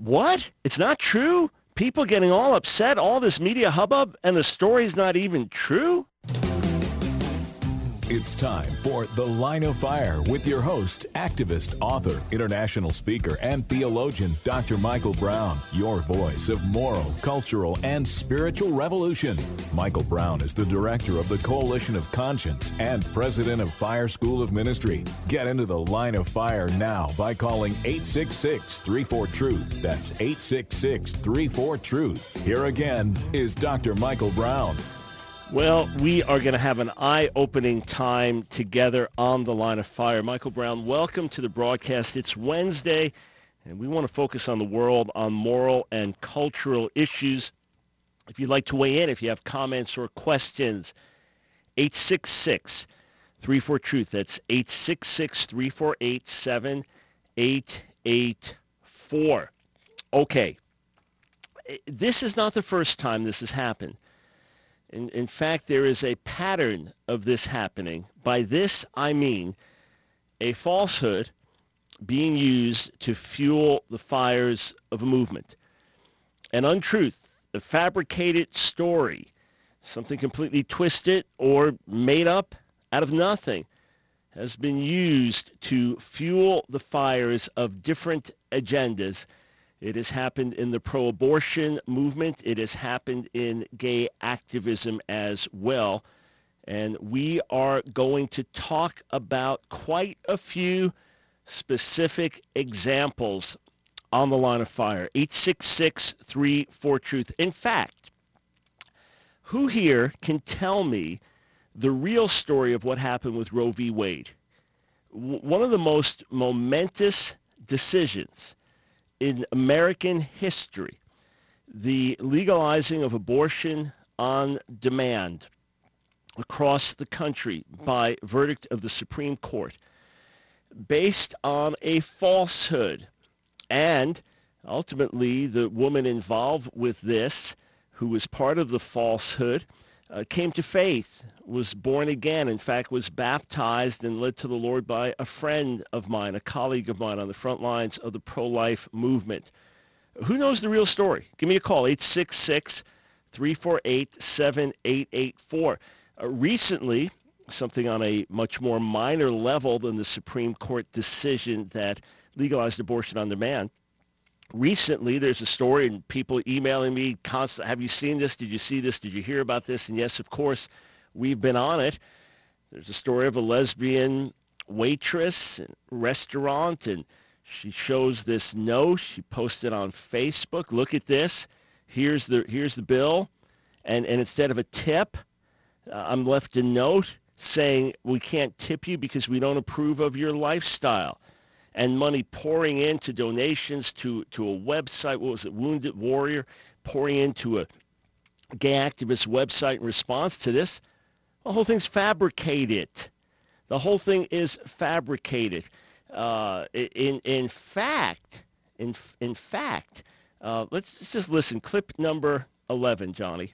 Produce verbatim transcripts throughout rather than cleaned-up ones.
What? It's not true? People getting all upset, all this media hubbub, and the story's not even true? It's time for The Line of Fire with your host, activist, author, international speaker, and theologian, Doctor Michael Brown, your voice of moral, cultural, and spiritual revolution. Michael Brown is the director of the Coalition of Conscience and president of Fire School of Ministry. Get into The Line of Fire now by calling eight six six, three four, truth. That's eight six six, three four, truth. Here again is Doctor Michael Brown. Well, we are going to have an eye-opening time together on The Line of Fire. Michael Brown, welcome to the broadcast. It's Wednesday, and we want to focus on the world, on moral and cultural issues. If you'd like to weigh in, if you have comments or questions, eight six six, three four, truth. That's eight six six, three four eight, seven eight eight four. Okay, this is not the first time this has happened. In, in fact, there is a pattern of this happening. By this, I mean a falsehood being used to fuel the fires of a movement. An untruth, a fabricated story, something completely twisted or made up out of nothing, has been used to fuel the fires of different agendas. It has happened in the pro-abortion movement. It has happened in gay activism as well. And we are going to talk about quite a few specific examples on The Line of Fire. eight six six, three four, truth. In fact, who here can tell me the real story of what happened with Roe v. Wade? W- one of the most momentous decisions in American history, the legalizing of abortion on demand across the country by verdict of the Supreme Court, based on a falsehood. And ultimately, the woman involved with this, who was part of the falsehood, uh, came to faith, was born again, in fact, was baptized and led to the Lord by a friend of mine, a colleague of mine on the front lines of the pro-life movement. Who knows the real story? Give me a call, eight six six, three four eight, seven eight eight four. Uh, recently, something on a much more minor level than the Supreme Court decision that legalized abortion on demand. Recently, there's a story, and people emailing me constantly, have you seen this? Did you see this? Did you hear about this? And yes, of course, we've been on it. There's a story of a lesbian waitress in a restaurant, and she shows this note. She posted on Facebook. Look at this. Here's the here's the bill. And, and instead of a tip, uh, I'm left a note saying we can't tip you because we don't approve of your lifestyle. And money pouring into donations to, to a website, what was it, Wounded Warrior, pouring into a gay activist website in response to this. The whole thing's fabricated. The whole thing is fabricated. Uh, in in fact, in in fact, uh, let's, let's just listen. Clip number eleven, Johnny.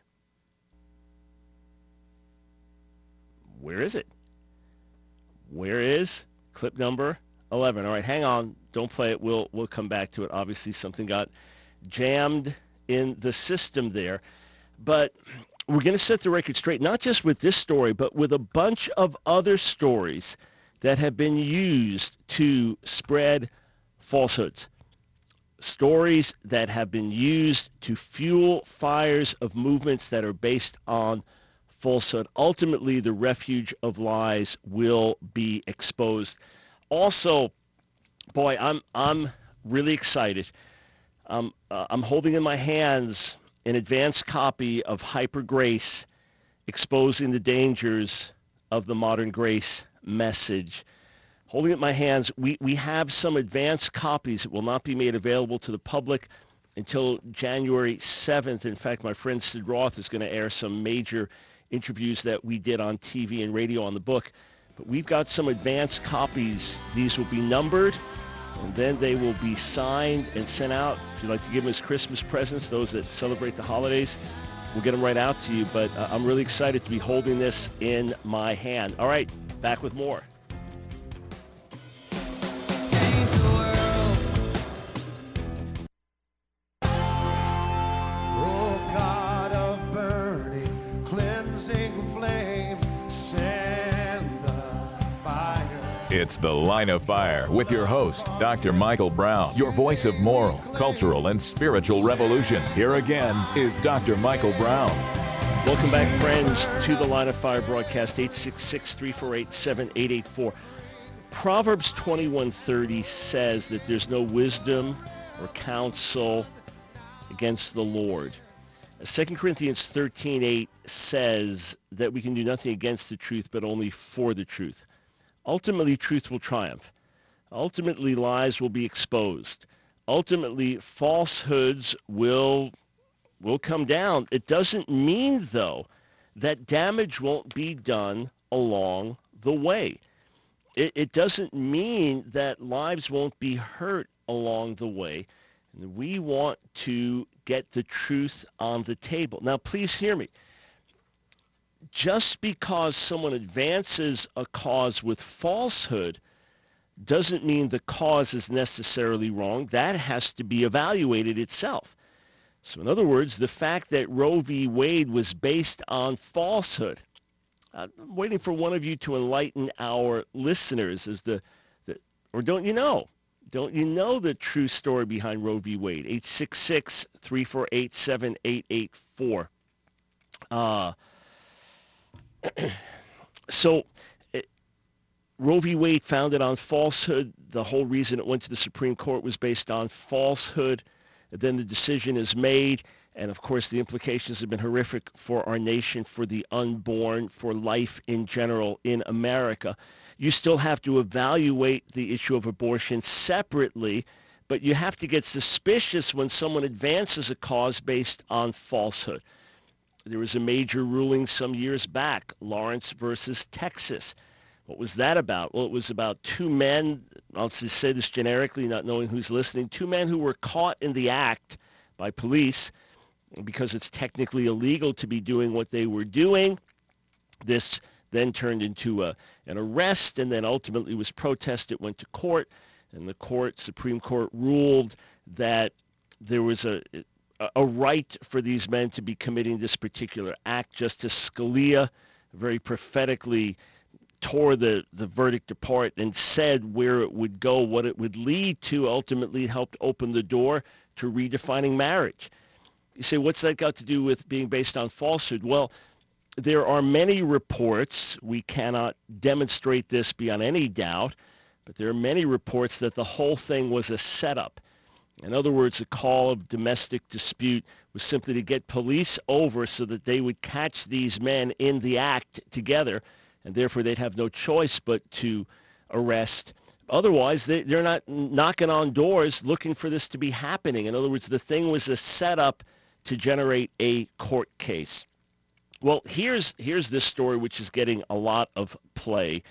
Where is it? Where is clip number eleven? All right, hang on. Don't play it. We'll we'll come back to it. Obviously, something got jammed in the system there. But we're going to set the record straight, not just with this story, but with a bunch of other stories that have been used to spread falsehoods. Stories that have been used to fuel fires of movements that are based on falsehood. Ultimately, the refuge of lies will be exposed. Also, boy, I'm I'm really excited. Um, uh, I'm holding in my hands an advanced copy of Hyper Grace, Exposing the Dangers of the Modern Grace Message. Holding it in my hands, we, we have some advanced copies that will not be made available to the public until January seventh. In fact, my friend Sid Roth is going to air some major interviews that we did on T V and radio on the book. But we've got some advanced copies. These will be numbered, and then they will be signed and sent out. If you'd like to give them as Christmas presents, those that celebrate the holidays, we'll get them right out to you. But uh, I'm really excited to be holding this in my hand. All right, back with more. It's The Line of Fire with your host, Doctor Michael Brown, your voice of moral, cultural, and spiritual revolution. Here again is Doctor Michael Brown. Welcome back, friends, to the Line of Fire broadcast, eight six six, three four eight, seven eight eight four. Proverbs twenty-one thirty says that there's no wisdom or counsel against the Lord. Second Corinthians thirteen eight says that we can do nothing against the truth, but only for the truth. Ultimately, truth will triumph. Ultimately, lies will be exposed. Ultimately, falsehoods will will come down. It doesn't mean, though, that damage won't be done along the way. It, it doesn't mean that lives won't be hurt along the way. And we want to get the truth on the table. Now, please hear me. Just because someone advances a cause with falsehood doesn't mean the cause is necessarily wrong. That has to be evaluated itself. So in other words, the fact that Roe v. Wade was based on falsehood. I'm waiting for one of you to enlighten our listeners as the, the or don't you know? Don't you know the true story behind Roe v. Wade? eight six six, three four eight, seven eight eight four. Uh, so it, Roe v. Wade founded on falsehood. The whole reason it went to the Supreme Court was based on falsehood. Then the decision is made, and of course the implications have been horrific for our nation, for the unborn, for life in general in America. You still have to evaluate the issue of abortion separately, but you have to get suspicious when someone advances a cause based on falsehood. There was a major ruling some years back, Lawrence versus Texas. What was that about? Well, it was about two men, I'll just say this generically, not knowing who's listening, two men who were caught in the act by police because it's technically illegal to be doing what they were doing. This then turned into a, an arrest and then ultimately was protested, went to court, and the court, Supreme Court, ruled that there was a, a right for these men to be committing this particular act. Justice Scalia very prophetically tore the, the verdict apart and said where it would go, what it would lead to. Ultimately, it helped open the door to redefining marriage. You say, what's that got to do with being based on falsehood? Well, there are many reports. We cannot demonstrate this beyond any doubt, but there are many reports that the whole thing was a setup. In other words, a call of domestic dispute was simply to get police over so that they would catch these men in the act together, and therefore they'd have no choice but to arrest. Otherwise, they, they're not knocking on doors looking for this to be happening. In other words, the thing was a setup to generate a court case. Well, here's here's this story, which is getting a lot of play.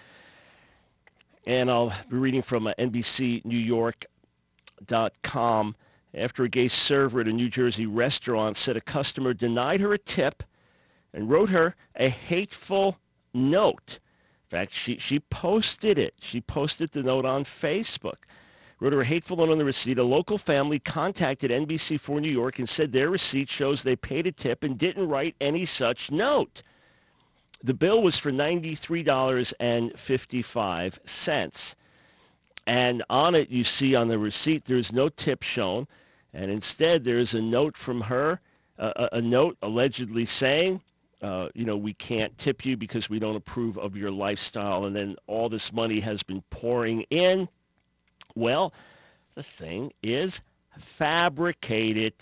And I'll be reading from N B C New York dot com. After a gay server at a New Jersey restaurant said a customer denied her a tip and wrote her a hateful note. In fact, she, she posted it. She posted the note on Facebook. Wrote her a hateful note on the receipt. A local family contacted N B C four New York and said their receipt shows they paid a tip and didn't write any such note. The bill was for ninety-three dollars and fifty-five cents. And on it, you see on the receipt, there's no tip shown. And instead, there's a note from her, uh, a, a note allegedly saying, uh, you know, we can't tip you because we don't approve of your lifestyle. And then all this money has been pouring in. Well, the thing is fabricated.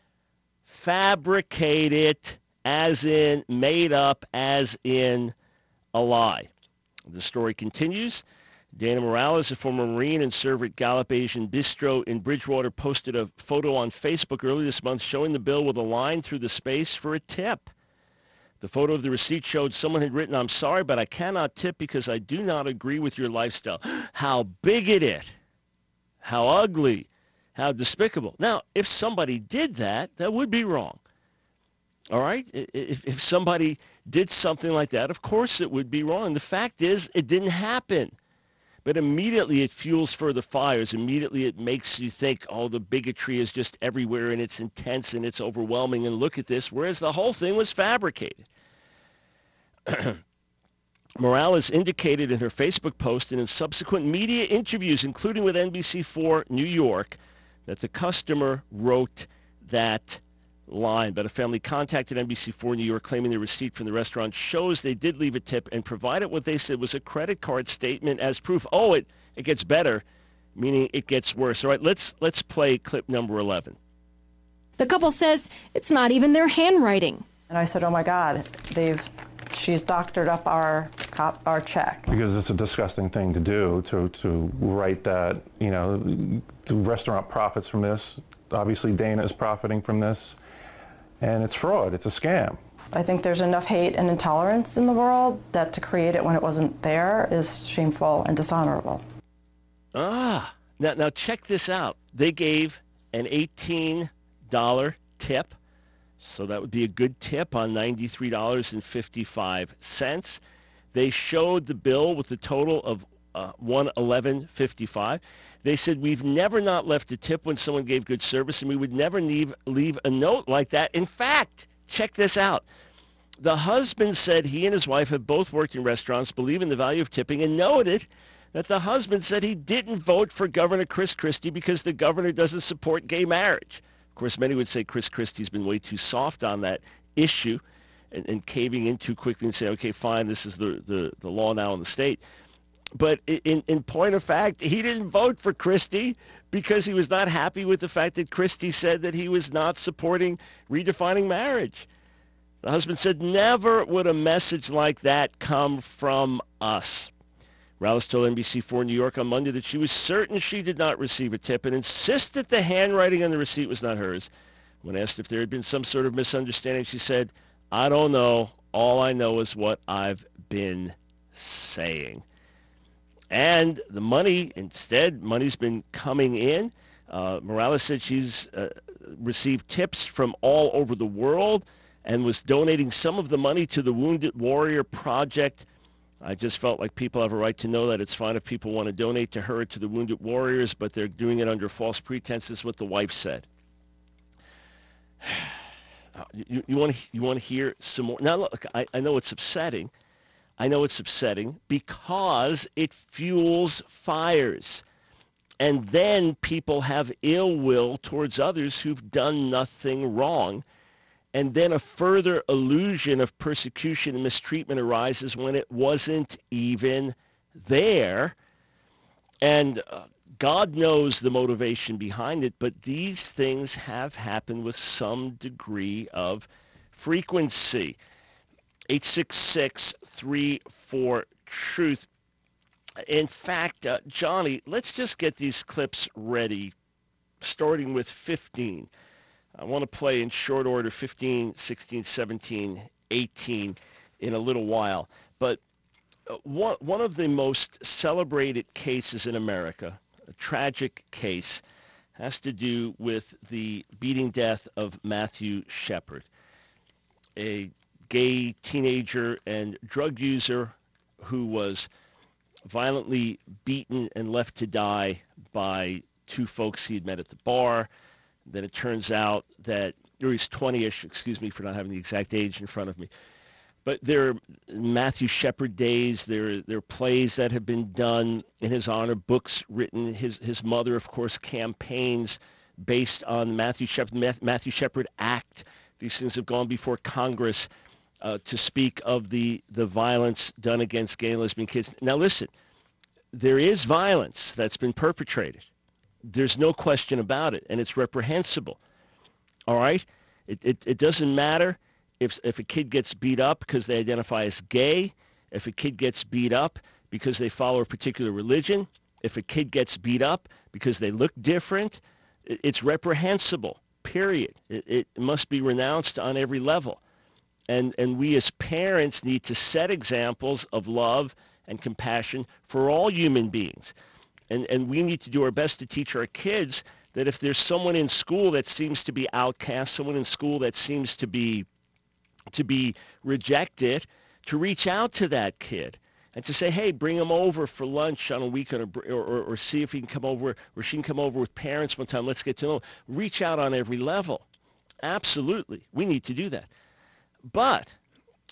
Fabricated, as in made up, as in a lie. The story continues. Dana Morales, a former Marine and server at Gallup Asian Bistro in Bridgewater, posted a photo on Facebook early this month showing the bill with a line through the space for a tip. The photo of the receipt showed someone had written, "I'm sorry, but I cannot tip because I do not agree with your lifestyle." How bigoted. How ugly. How despicable. Now, if somebody did that, that would be wrong. All right? If, if somebody did something like that, of course it would be wrong. The fact is, it didn't happen. But immediately it fuels further fires. Immediately it makes you think, oh, the bigotry is just everywhere and it's intense and it's overwhelming and look at this, whereas the whole thing was fabricated. Morales indicated in her Facebook post and in subsequent media interviews, including with N B C four New York, that the customer wrote that line. But a family contacted N B C four New York claiming the receipt from the restaurant shows they did leave a tip and provided what they said was a credit card statement as proof. Oh, it, it gets better, meaning it gets worse. All right, let's let's play clip number eleven. The couple says it's not even their handwriting. And I said, oh my God, they've she's doctored up our cop, our check. Because it's a disgusting thing to do, to, to write that, you know, the restaurant profits from this. Obviously, Dana is profiting from this. And it's fraud. It's a scam. I think there's enough hate and intolerance in the world that to create it when it wasn't there is shameful and dishonorable. Ah, now, now check this out. They gave an eighteen dollars tip. So that would be a good tip on ninety-three dollars and fifty-five cents. They showed the bill with the total of uh, one hundred eleven dollars and fifty-five cents. They said, we've never not left a tip when someone gave good service, and we would never leave, leave a note like that. In fact, check this out. The husband said he and his wife have both worked in restaurants, believe in the value of tipping, and noted that the husband said he didn't vote for Governor Chris Christie because the governor doesn't support gay marriage. Of course, many would say Chris Christie's been way too soft on that issue and, and caving in too quickly and say, okay, fine, this is the, the, the law now in the state. But in, in point of fact, he didn't vote for Christie because he was not happy with the fact that Christie said that he was not supporting redefining marriage. The husband said, never would a message like that come from us. Morales told N B C four New York on Monday that she was certain she did not receive a tip and insisted the handwriting on the receipt was not hers. When asked if there had been some sort of misunderstanding, she said, I don't know. All I know is what I've been saying. And the money, instead, money's been coming in. Uh, Morales said she's uh, received tips from all over the world and was donating some of the money to the Wounded Warrior Project. I just felt like people have a right to know that. It's fine if people want to donate to her, to the Wounded Warriors, but they're doing it under false pretenses, what the wife said. You, you want to you want to hear some more? Now, look, I, I know it's upsetting. I know it's upsetting because it fuels fires. And then people have ill will towards others who've done nothing wrong. And then a further illusion of persecution and mistreatment arises when it wasn't even there. And uh, God knows the motivation behind it, but these things have happened with some degree of frequency. eight six six, three four, truth. In fact, uh, Johnny, let's just get these clips ready, starting with fifteen. I want to play in short order fifteen, sixteen, seventeen, eighteen in a little while. But one, one of the most celebrated cases in America, a tragic case, has to do with the beating death of Matthew Shepard, a gay teenager and drug user who was violently beaten and left to die by two folks he had met at the bar. Then it turns out that, or he's twenty-ish, excuse me for not having the exact age in front of me. But there are Matthew Shepard days, there, there are plays that have been done in his honor, books written. His, his mother, of course, campaigns based on Matthew Shepard, Matthew Shepard Act. These things have gone before Congress uh, to speak of the, the violence done against gay and lesbian kids. Now listen, there is violence that's been perpetrated. There's no question about it, and it's reprehensible. All right? It, it, it doesn't matter if, if a kid gets beat up because they identify as gay, if a kid gets beat up because they follow a particular religion, if a kid gets beat up because they look different, it, it's reprehensible, period. It, it must be renounced on every level. And, and we as parents need to set examples of love and compassion for all human beings. And, and we need to do our best to teach our kids that if there's someone in school that seems to be outcast, someone in school that seems to be to be rejected, to reach out to that kid and to say, hey, bring him over for lunch on a weekend, or, or, or see if he can come over, or she can come over with parents one time. Let's get to know him. Reach out on every level. Absolutely. We need to do that. But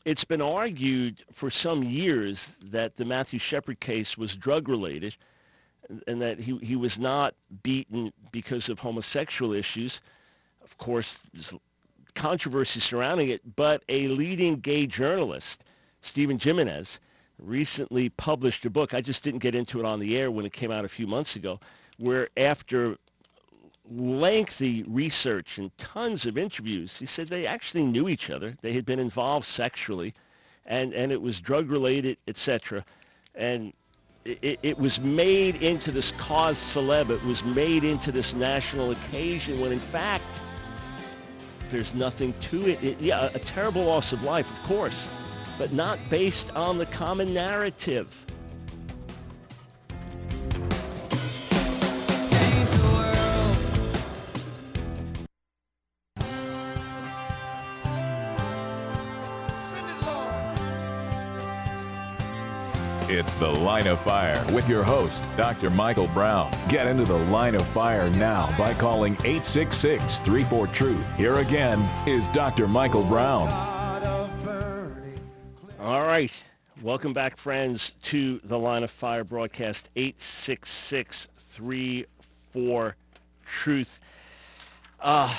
it's been argued for some years that the Matthew Shepard case was drug-related and that he, he was not beaten because of homosexual issues. Of course, there's controversy surrounding it, but a leading gay journalist, Stephen Jimenez, recently published a book. I just didn't get into it on the air when it came out a few months ago, where after lengthy research and tons of interviews, he said they actually knew each other. They had been involved sexually, and, and it was drug-related, et cetera. And it, it was made into this cause célèbre. It was made into this national occasion when, in fact, there's nothing to it. it. Yeah, a terrible loss of life, of course, but not based on the common narrative. It's The Line of Fire with your host, Doctor Michael Brown. Get into The Line of Fire now by calling eight six six, three four, truth. Here again is Doctor Michael Brown. All right. Welcome back, friends, to The Line of Fire broadcast, eight six six, three four, truth. Uh,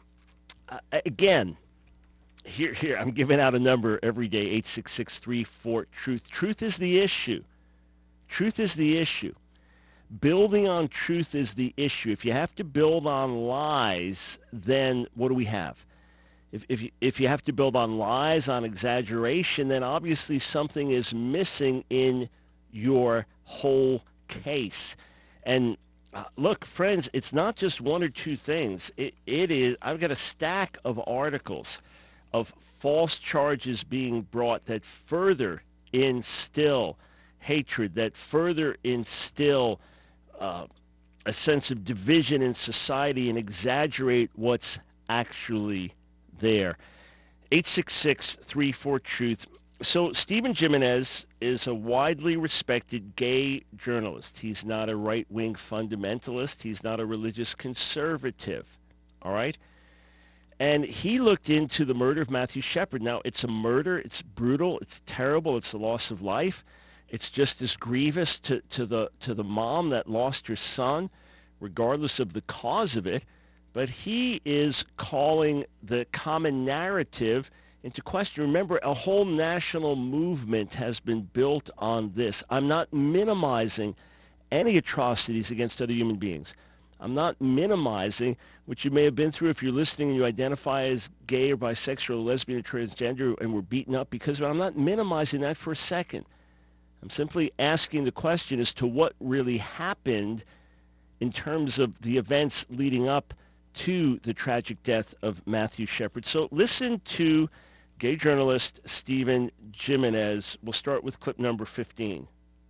again, Here, here, I'm giving out a number every day, eight six six, three four, truth. Truth is the issue. Truth is the issue. Building on truth is the issue. If you have to build on lies, then what do we have? If, if, you, if you have to build on lies, on exaggeration, then obviously something is missing in your whole case. And uh, look, friends, it's not just one or two things. It, it is, I've got a stack of articles of false charges being brought that further instill hatred, that further instill uh, a sense of division in society and exaggerate what's actually there. eight six six, three four, truth. So Stephen Jimenez is a widely respected gay journalist. He's not a right-wing fundamentalist. He's not a religious conservative. All right? And he looked into the murder of Matthew Shepard. Now, it's a murder. It's brutal. It's terrible. It's the loss of life. It's just as grievous to, to the to the mom that lost her son, regardless of the cause of it. But he is calling the common narrative into question. Remember, a whole national movement has been built on this. I'm not minimizing any atrocities against other human beings. I'm not minimizing what you may have been through if you're listening and you identify as gay or bisexual, or lesbian, or transgender, and were beaten up because of it. I'm not minimizing that for a second. I'm simply asking the question as to what really happened in terms of the events leading up to the tragic death of Matthew Shepard. So listen to gay journalist Stephen Jimenez. We'll start with clip number fifteen.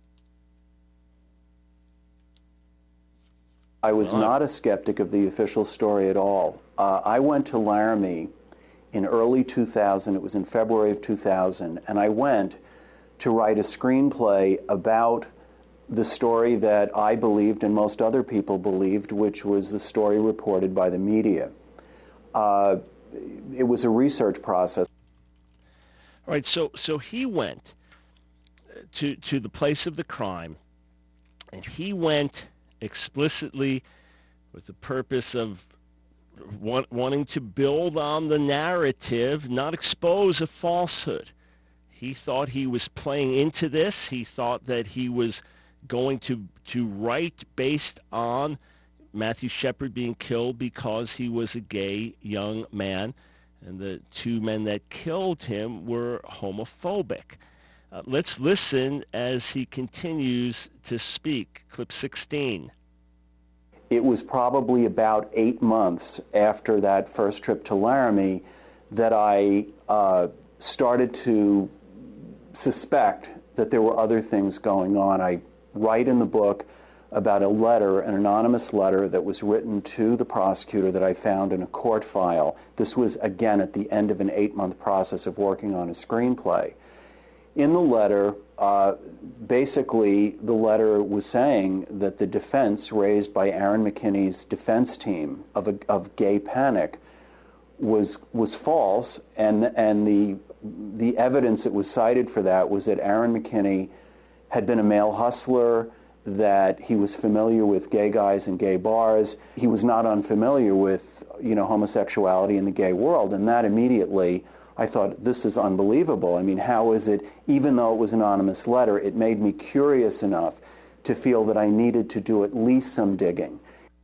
I was not a skeptic of the official story at all. Uh, I went to Laramie in early two thousand. It was in February of two thousand, and I went to write a screenplay about the story that I believed and most other people believed, which was the story reported by the media. Uh, it was a research process. All right, so so he went to to the place of the crime, and he went explicitly with the purpose of want, wanting to build on the narrative, not expose a falsehood. He thought he was playing into this. He thought that he was going to to write based on Matthew Shepard being killed because he was a gay young man, and the two men that killed him were homophobic. Uh, let's listen as he continues to speak. Clip sixteen. It was probably about eight months after that first trip to Laramie that I uh, started to suspect that there were other things going on. I write in the book about a letter, an anonymous letter that was written to the prosecutor that I found in a court file. This was, again, at the end of an eight-month process of working on a screenplay. In the letter, uh, basically, the letter was saying that the defense raised by Aaron McKinney's defense team of, a, of gay panic was was false, and and the the evidence that was cited for that was that Aaron McKinney had been a male hustler, that he was familiar with gay guys and gay bars. He was not unfamiliar with, you know, homosexuality in the gay world, and that immediately, I thought, this is unbelievable. I mean, how is it, even though it was an anonymous letter, it made me curious enough to feel that I needed to do at least some digging.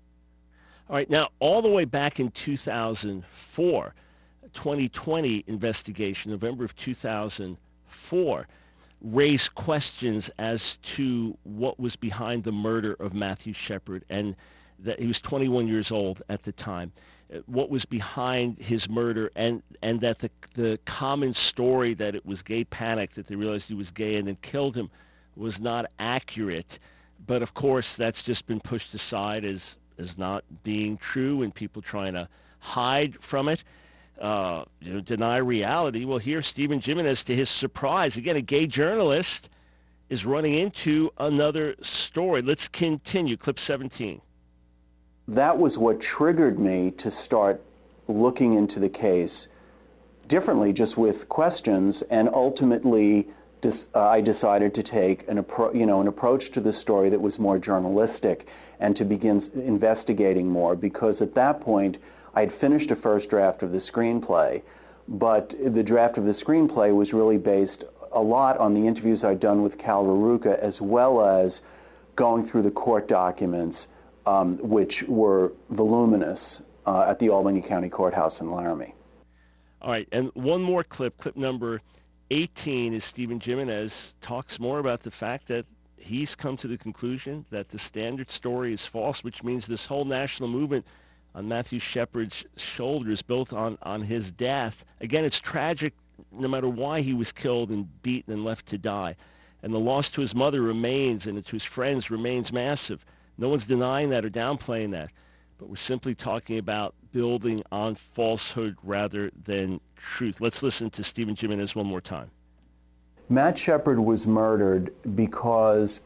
All right, now, all the way back in two thousand four, twenty twenty investigation, November of two thousand four, raised questions as to what was behind the murder of Matthew Shepard, and that he was twenty-one years old at the time. What was behind his murder, and, and that the, the common story that it was gay panic, that they realized he was gay and then killed him, was not accurate. But of course, that's just been pushed aside as, as not being true, and people trying to hide from it. Uh, you know, deny reality. Well, here, Stephen Jimenez, to his surprise, again, a gay journalist, is running into another story. Let's continue. Clip seventeen. That was what triggered me to start looking into the case differently, just with questions, and ultimately dis- uh, I decided to take an, appro- you know, an approach to the story that was more journalistic and to begin s- investigating more, because at that point, I had finished a first draft of the screenplay, but the draft of the screenplay was really based a lot on the interviews I'd done with Cal Raruka, as well as going through the court documents, um, which were voluminous uh, at the Albany County Courthouse in Laramie. All right, and one more clip, clip number eighteen, is Stephen Jimenez talks more about the fact that he's come to the conclusion that the Standard story is false, which means this whole national movement on Matthew Shepard's shoulders, both on, on his death. Again, it's tragic no matter why he was killed and beaten and left to die. And the loss to his mother remains, and to his friends remains massive. No one's denying that or downplaying that. But we're simply talking about building on falsehood rather than truth. Let's listen to Stephen Jimenez one more time. Matt Shepard was murdered because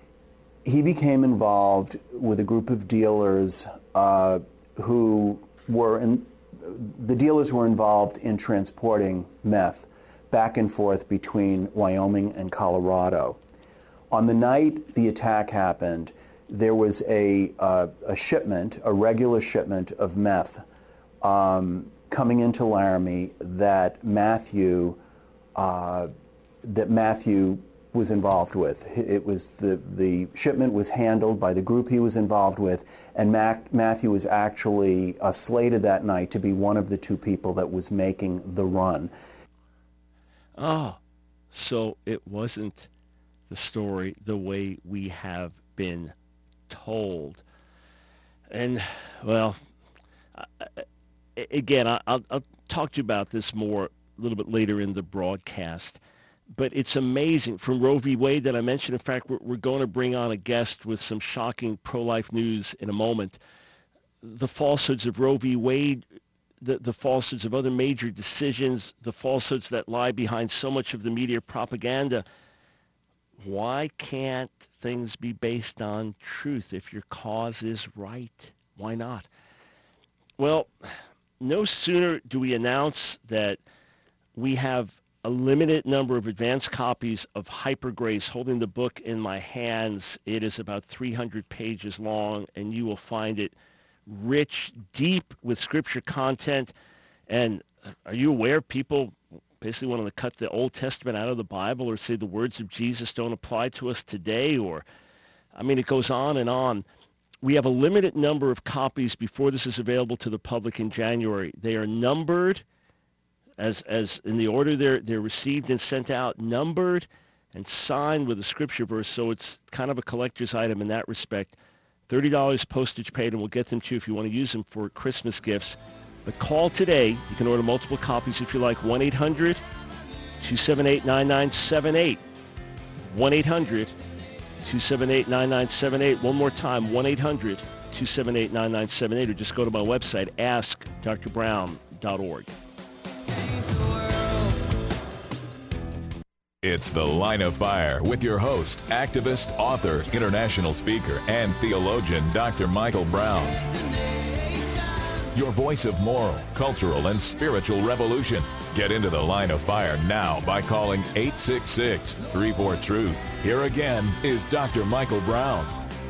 he became involved with a group of dealers uh, who were in, the dealers were involved in transporting meth back and forth between Wyoming and Colorado. On the night the attack happened, there was a, uh, a shipment, a regular shipment of meth um, coming into Laramie that Matthew, uh, that Matthew was involved with. It was the, the shipment was handled by the group he was involved with, and Mac, Matthew was actually uh, slated that night to be one of the two people that was making the run. Oh, so it wasn't the story the way we have been told. And, well, I, again, I, I'll, I'll talk to you about this more a little bit later in the broadcast. But it's amazing. From Roe v. Wade that I mentioned, in fact, we're, we're going to bring on a guest with some shocking pro-life news in a moment. The falsehoods of Roe v. Wade, the, the falsehoods of other major decisions, the falsehoods that lie behind so much of the media propaganda. Why can't things be based on truth if your cause is right? Why not? Well, no sooner do we announce that we have a limited number of advanced copies of Hyper Grace. Holding the book in my hands, it is about three hundred pages long, and you will find it rich, deep with scripture content. And are you aware people basically want to cut the Old Testament out of the Bible, or say the words of Jesus don't apply to us today? Or, I mean, it goes on and on. We have a limited number of copies before this is available to the public in January. They are numbered as as in the order they're they're received and sent out, numbered and signed with a scripture verse. So it's kind of a collector's item in that respect. thirty dollars postage paid, and we'll get them to you if you want to use them for Christmas gifts. But call today. You can order multiple copies if you like. one eight hundred two seven eight nine nine seven eight. one eight hundred two seven eight nine nine seven eight. One more time, one eight hundred two seven eight nine nine seven eight, or just go to my website, ask dr brown dot org. It's The Line of Fire with your host, activist, author, international speaker, and theologian, Doctor Michael Brown. your voice of moral, cultural, and spiritual revolution. Get into the line of fire now by calling eight six six, three four, truth. Here again is Doctor Michael Brown.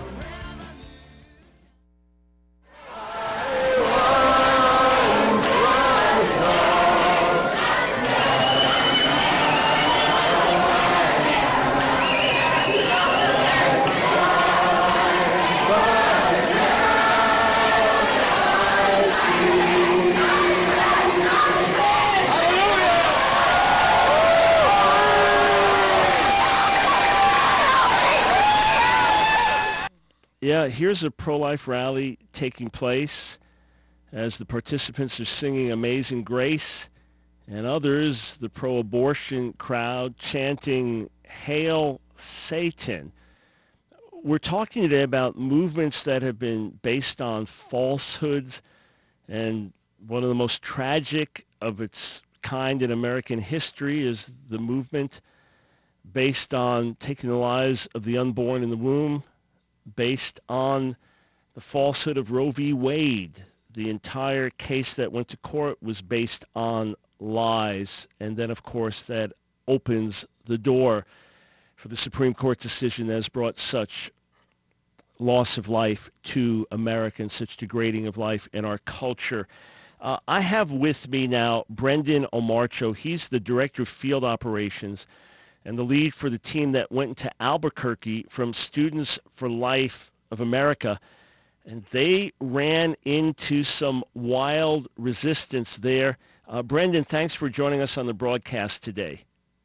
Yeah, here's a pro-life rally taking place as the participants are singing Amazing Grace, and others, the pro-abortion crowd, chanting Hail Satan. We're talking today about movements that have been based on falsehoods, and one of the most tragic of its kind in American history is the movement based on taking the lives of the unborn in the womb, based on the falsehood of Roe v. Wade. The entire case that went to court was based on lies. And then, of course, that opens the door for the Supreme Court decision that has brought such loss of life to Americans, such degrading of life in our culture. Uh, I have with me now Brendan Omarcho. He's the Director of Field Operations and the lead for the team that went into Albuquerque from Students for Life of America. And they ran into some wild resistance there. Uh, Brendan, thanks for joining us on the broadcast today.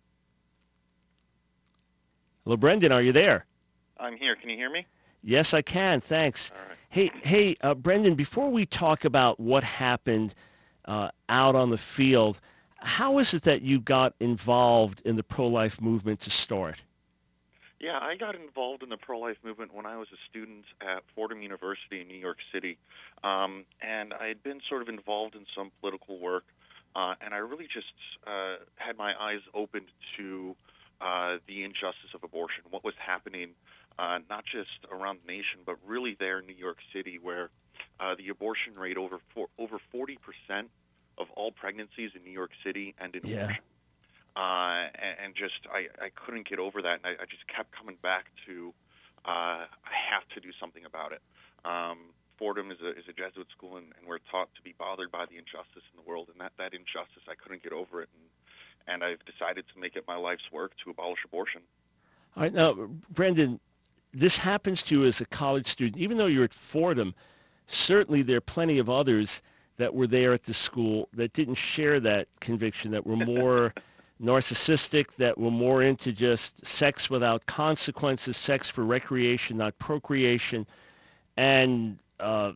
Hello, Brendan, are you there? I'm here. Can you hear me? Yes, I can. Thanks. All right. Hey, hey, uh, Brendan, before we talk about what happened uh, out on the field, how is it that you got involved in the pro-life movement to start? Yeah, I got involved in the pro-life movement when I was a student at Fordham University in New York City. Um, and I had been sort of involved in some political work, uh, and I really just uh, had my eyes opened to uh, the injustice of abortion, what was happening uh, not just around the nation, but really there in New York City, where uh, the abortion rate over for, over forty percent of all pregnancies in New York City end in Yeah. abortion. Uh, and, and just, I, I couldn't get over that, and I, I just kept coming back to, uh, I have to do something about it. Um, Fordham is a, is a Jesuit school, and, and we're taught to be bothered by the injustice in the world, and that, that injustice, I couldn't get over it, and, and I've decided to make it my life's work to abolish abortion. All right, now, Brendan, this happens to you as a college student. Even though you're at Fordham, certainly there are plenty of others that were there at the school that didn't share that conviction, that were more narcissistic, that were more into just sex without consequences, sex for recreation, not procreation. And uh,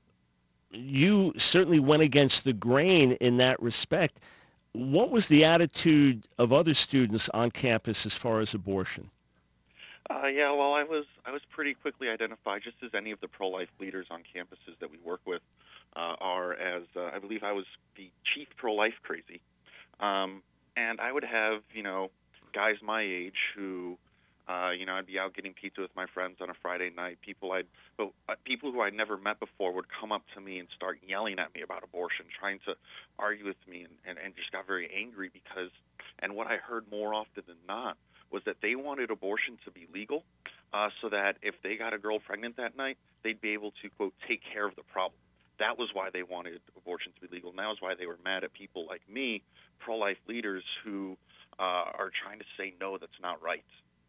you certainly went against the grain in that respect. What was the attitude of other students on campus as far as abortion? Uh, yeah, well, I was I was pretty quickly identified, just as any of the pro-life leaders on campuses that we work with uh, are, as uh, I believe I was the chief pro-life crazy. Um, and I would have, you know, guys my age who, uh, you know, I'd be out getting pizza with my friends on a Friday night. People I'd, but uh, people who I'd never met before would come up to me and start yelling at me about abortion, trying to argue with me, and, and, and just got very angry because, and what I heard more often than not was that they wanted abortion to be legal, uh, so that if they got a girl pregnant that night, they'd be able to, quote, take care of the problem. That was why they wanted abortion to be legal, and that was why they were mad at people like me, pro-life leaders who uh, are trying to say, no, that's not right.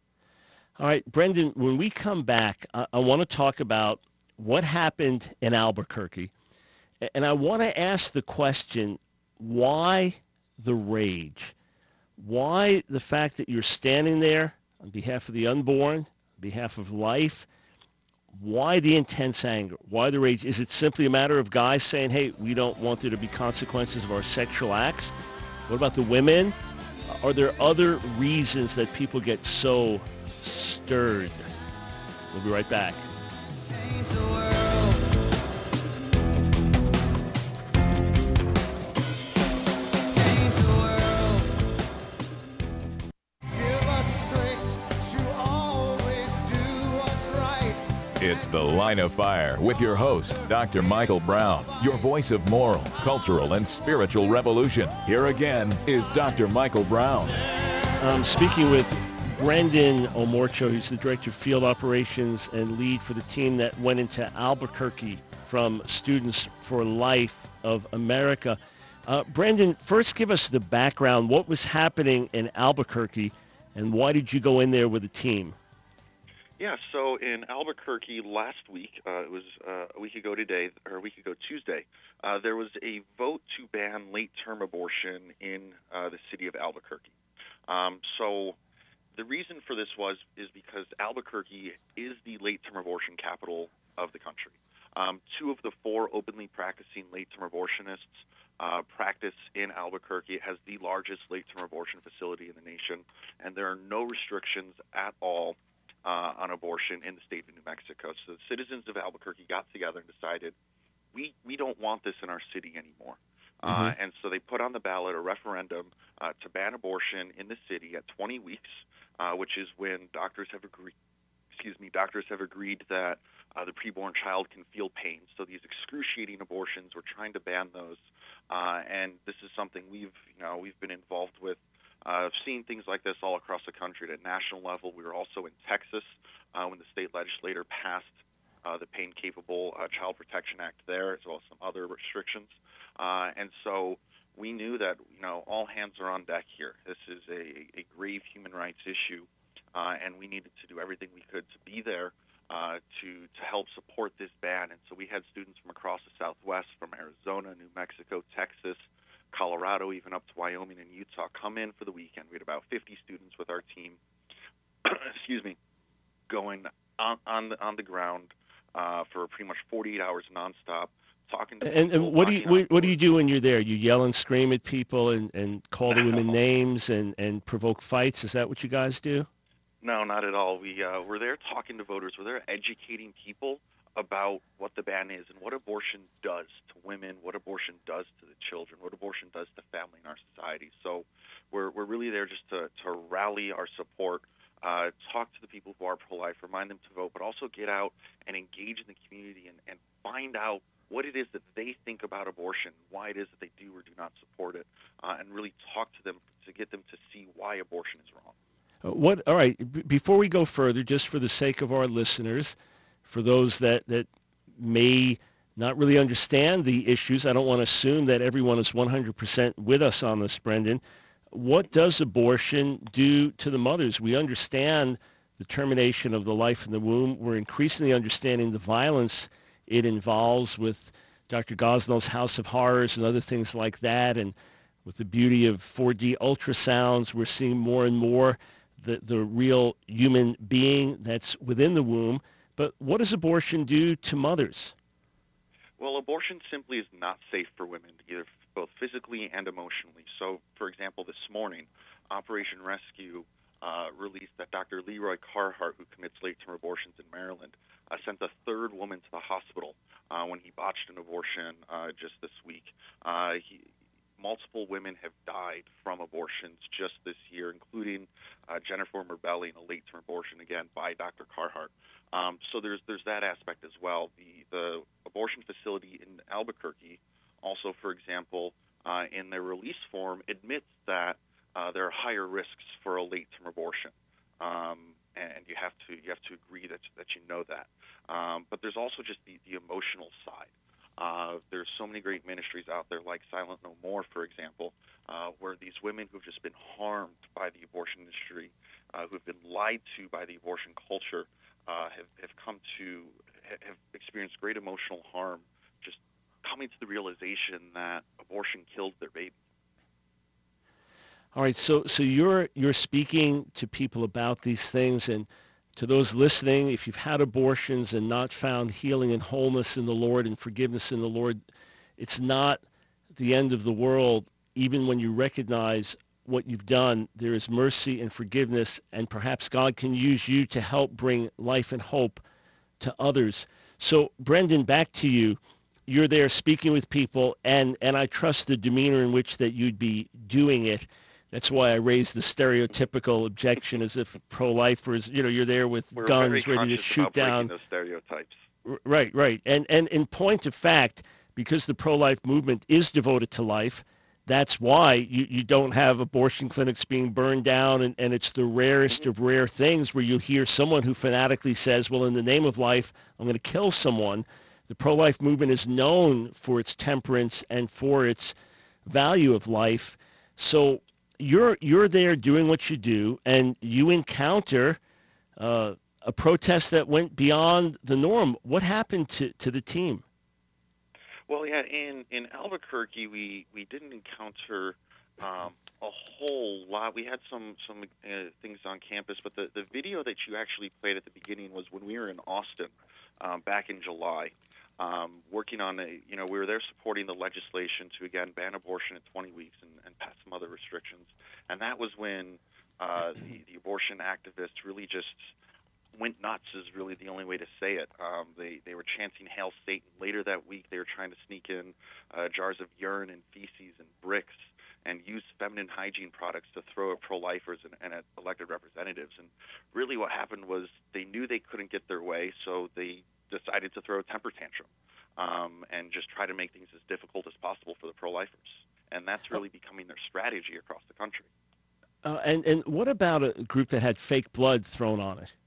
All right, Brendan, when we come back, I, I want to talk about what happened in Albuquerque, and I want to ask the question, why the rage? Why the fact that you're standing there on behalf of the unborn, on behalf of life? Why the intense anger? Why the rage? Is it simply a matter of guys saying, hey, we don't want there to be consequences of our sexual acts? What about the women? Are there other reasons that people get so stirred? We'll be right back. Change the world. It's The Line of Fire with your host, Doctor Michael Brown, your voice of moral, cultural, and spiritual revolution. Here again is Doctor Michael Brown. I'm speaking with Brendan Omorcho, who's the Director of Field Operations and lead for the team that went into Albuquerque from Students for Life of America. Uh, Brendan, first give us the background. What was happening in Albuquerque, and why did you go in there with a team? Yeah, so in Albuquerque last week, uh, it was uh, a week ago today, or a week ago Tuesday, uh, there was a vote to ban late-term abortion in uh, the city of Albuquerque. Um, so the reason for this was is because Albuquerque is the late-term abortion capital of the country. Um, two of the four openly practicing late-term abortionists uh, practice in Albuquerque. It has the largest late-term abortion facility in the nation, and there are no restrictions at all uh, on abortion in the state of New Mexico. So the citizens of Albuquerque got together and decided, we, we don't want this in our city anymore. Mm-hmm. Uh, and so they put on the ballot a referendum uh, to ban abortion in the city at twenty weeks, uh, which is when doctors have agreed. Excuse me, doctors have agreed that uh, the preborn child can feel pain. So these excruciating abortions, we're trying to ban those, uh, and this is something we've, you know, we've been involved with. Uh, seeing things like this all across the country at a national level. We were also in Texas uh, when the state legislature passed uh, the Pain-Capable uh, Child Protection Act there, as well as some other restrictions. Uh, and so we knew that, you know, all hands are on deck here. This is a, a grave human rights issue, uh, and we needed to do everything we could to be there uh, to to help support this ban. And so we had students from across the Southwest, from Arizona, New Mexico, Texas, Colorado, even up to Wyoming and Utah, come in for the weekend. We had about fifty students with our team, excuse me, going on, on, the, on the ground uh, for pretty much forty-eight hours nonstop, talking to and, people. And what do you what, what do you do when you're there? You yell and scream at people and, and call the women names and, and provoke fights? Is that what you guys do? No, not at all. We, uh, we're there talking to voters. We're there educating people about what the ban is and what abortion does to women, what abortion does to the children, what abortion does to family in our society. So we're we're really there just to, to rally our support, uh, talk to the people who are pro-life, remind them to vote, but also get out and engage in the community and, and find out what it is that they think about abortion, why it is that they do or do not support it, uh, and really talk to them to get them to see why abortion is wrong. Uh, what? All right, b- before we go further, just for the sake of our listeners, for those that, that may not really understand the issues, I don't want to assume that everyone is one hundred percent with us on this, Brendan. What does abortion do to the mothers? We understand the termination of the life in the womb. We're increasingly understanding the violence it involves with Doctor Gosnell's House of Horrors and other things like that. And with the beauty of four D ultrasounds, we're seeing more and more the, the real human being that's within the womb. But what does abortion do to mothers? Well, abortion simply is not safe for women, either both physically and emotionally. So, for example, this morning, Operation Rescue uh, released that Doctor Leroy Carhart, who commits late-term abortions in Maryland, uh, sent a third woman to the hospital uh, when he botched an abortion uh, just this week. Uh, he, multiple women have died from abortions just this year, including uh, Jennifer Merbelli in a late-term abortion, again, by Doctor Carhart. Um, so there's there's that aspect as well. The the abortion facility in Albuquerque also, for example, uh, in their release form, admits that uh, there are higher risks for a late-term abortion, um, and you have to you have to agree that that you know that. Um, but there's also just the, the emotional side. Uh, there's so many great ministries out there, like Silent No More, for example, uh, where these women who've just been harmed by the abortion industry, uh, who've been lied to by the abortion culture, uh, have, have come to, have experienced great emotional harm, just coming to the realization that abortion killed their baby. All right, so so you're you're speaking to people about these things, and to those listening, if you've had abortions and not found healing and wholeness in the Lord and forgiveness in the Lord, it's not the end of the world. Even when you recognize what you've done, there is mercy and forgiveness, and perhaps God can use you to help bring life and hope to others. So, Brendan, back to you. You're there speaking with people, and, and I trust the demeanor in which that you'd be doing it. That's why I raised the stereotypical objection as if pro-lifers, you know, you're there with We're guns very ready to conscious shoot about breaking down. those stereotypes. R- Right, right. And, and in point of fact, because the pro-life movement is devoted to life, that's why you, you don't have abortion clinics being burned down, and, and it's the rarest of rare things where you hear someone who fanatically says, well, in the name of life, I'm going to kill someone. The pro-life movement is known for its temperance and for its value of life. So you're you're there doing what you do, and you encounter uh, a protest that went beyond the norm. What happened to, to the team? Well, yeah, in, in Albuquerque, we, we didn't encounter um, a whole lot. We had some some uh, things on campus, but the, the video that you actually played at the beginning was when we were in Austin um, back in July, um, working on a, you know, we were there supporting the legislation to, again, ban abortion at twenty weeks and, and pass some other restrictions. And that was when uh, the, the abortion activists really just went nuts is really the only way to say it. Um, they, they were chanting Hail Satan. Later that week, they were trying to sneak in uh, jars of urine and feces and bricks and use feminine hygiene products to throw at pro-lifers and, and at elected representatives. And really what happened was they knew they couldn't get their way, so they decided to throw a temper tantrum um, and just try to make things as difficult as possible for the pro-lifers. And that's really becoming their strategy across the country. Uh, and, and what about a group that had fake blood thrown on it?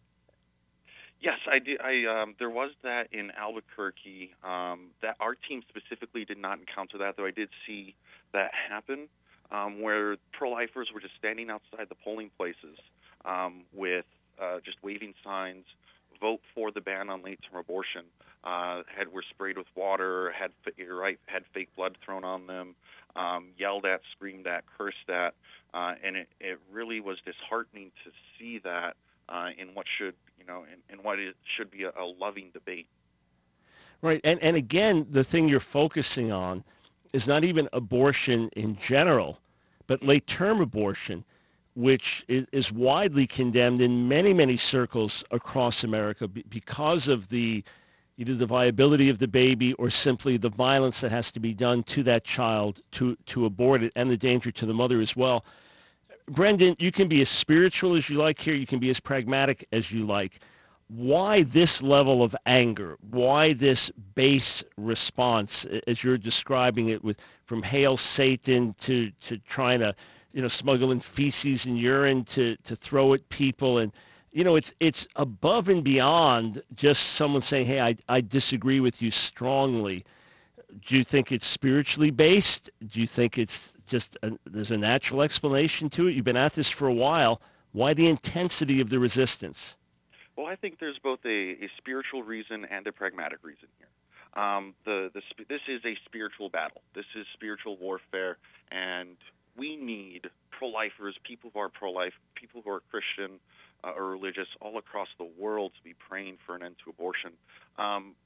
Yes, I did. I um, there was that in Albuquerque. Um, that our team specifically did not encounter that, though I did see that happen, um, where pro-lifers were just standing outside the polling places um, with uh, just waving signs, "Vote for the ban on late-term abortion." Uh, had were sprayed with water, had you're right, had fake blood thrown on them, um, yelled at, screamed at, cursed at, uh, and it, it really was disheartening to see that. Uh, in what should, you know, in, in what it should be a, a loving debate. Right, and and again, the thing you're focusing on is not even abortion in general, but late-term abortion, which is, is widely condemned in many, many circles across America b- because of the either the viability of the baby or simply the violence that has to be done to that child to to abort it, and the danger to the mother as well. Brendan, you can be as spiritual as you like here. You can be as pragmatic as you like. Why this level of anger? Why this base response, as you're describing it, with from Hail Satan to, to trying to, you know, smuggle in feces and urine to, to throw at people? And, you know, it's it's above and beyond just someone saying, hey, I, I disagree with you strongly. Do you think it's spiritually based? Do you think it's just a, there's a natural explanation to it? You've been at this for a while. Why the intensity of the resistance? Well, I think there's both a, a spiritual reason and a pragmatic reason here. Um, the, the this is a spiritual battle. This is spiritual warfare, and we need pro-lifers, people who are pro-life, people who are Christian uh, or religious, all across the world to be praying for an end to abortion. Um,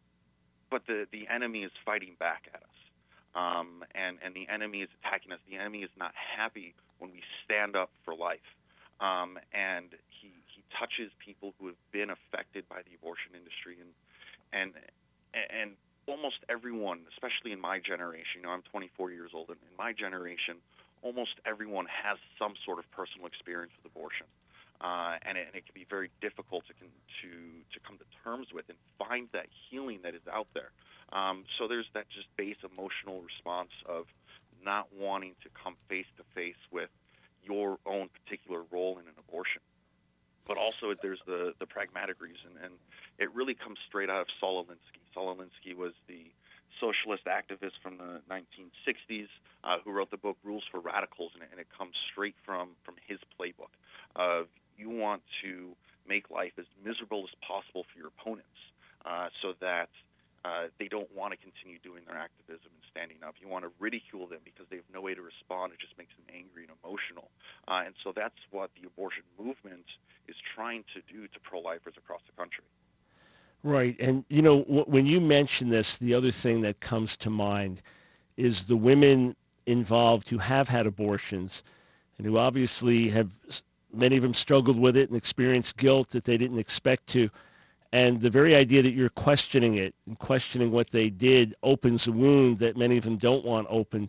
but the, the enemy is fighting back at us. Um, and, and the enemy is attacking us. The enemy is not happy when we stand up for life. Um, and he, he touches people who have been affected by the abortion industry. And, and, and almost everyone, especially in my generation, you know, I'm twenty-four years old, and in my generation, almost everyone has some sort of personal experience with abortion. Uh, and, it, and it can be very difficult to, to, to come to terms with and find that healing that is out there. Um, so there's that just base emotional response of not wanting to come face to face with your own particular role in an abortion. But also there's the, the pragmatic reason, and it really comes straight out of Saul Alinsky. Saul Alinsky was the socialist activist from the nineteen sixties uh, who wrote the book Rules for Radicals, and it, and it comes straight from, from his playbook of you want to make life as miserable as possible for your opponents uh, so that Uh, they don't want to continue doing their activism and standing up. You want to ridicule them because they have no way to respond. It just makes them angry and emotional. Uh, and so that's what the abortion movement is trying to do to pro-lifers across the country. Right. And, you know, w- when you mention this, the other thing that comes to mind is the women involved who have had abortions and who obviously have, many of them struggled with it and experienced guilt that they didn't expect to. And the very idea that you're questioning it and questioning what they did opens a wound that many of them don't want open.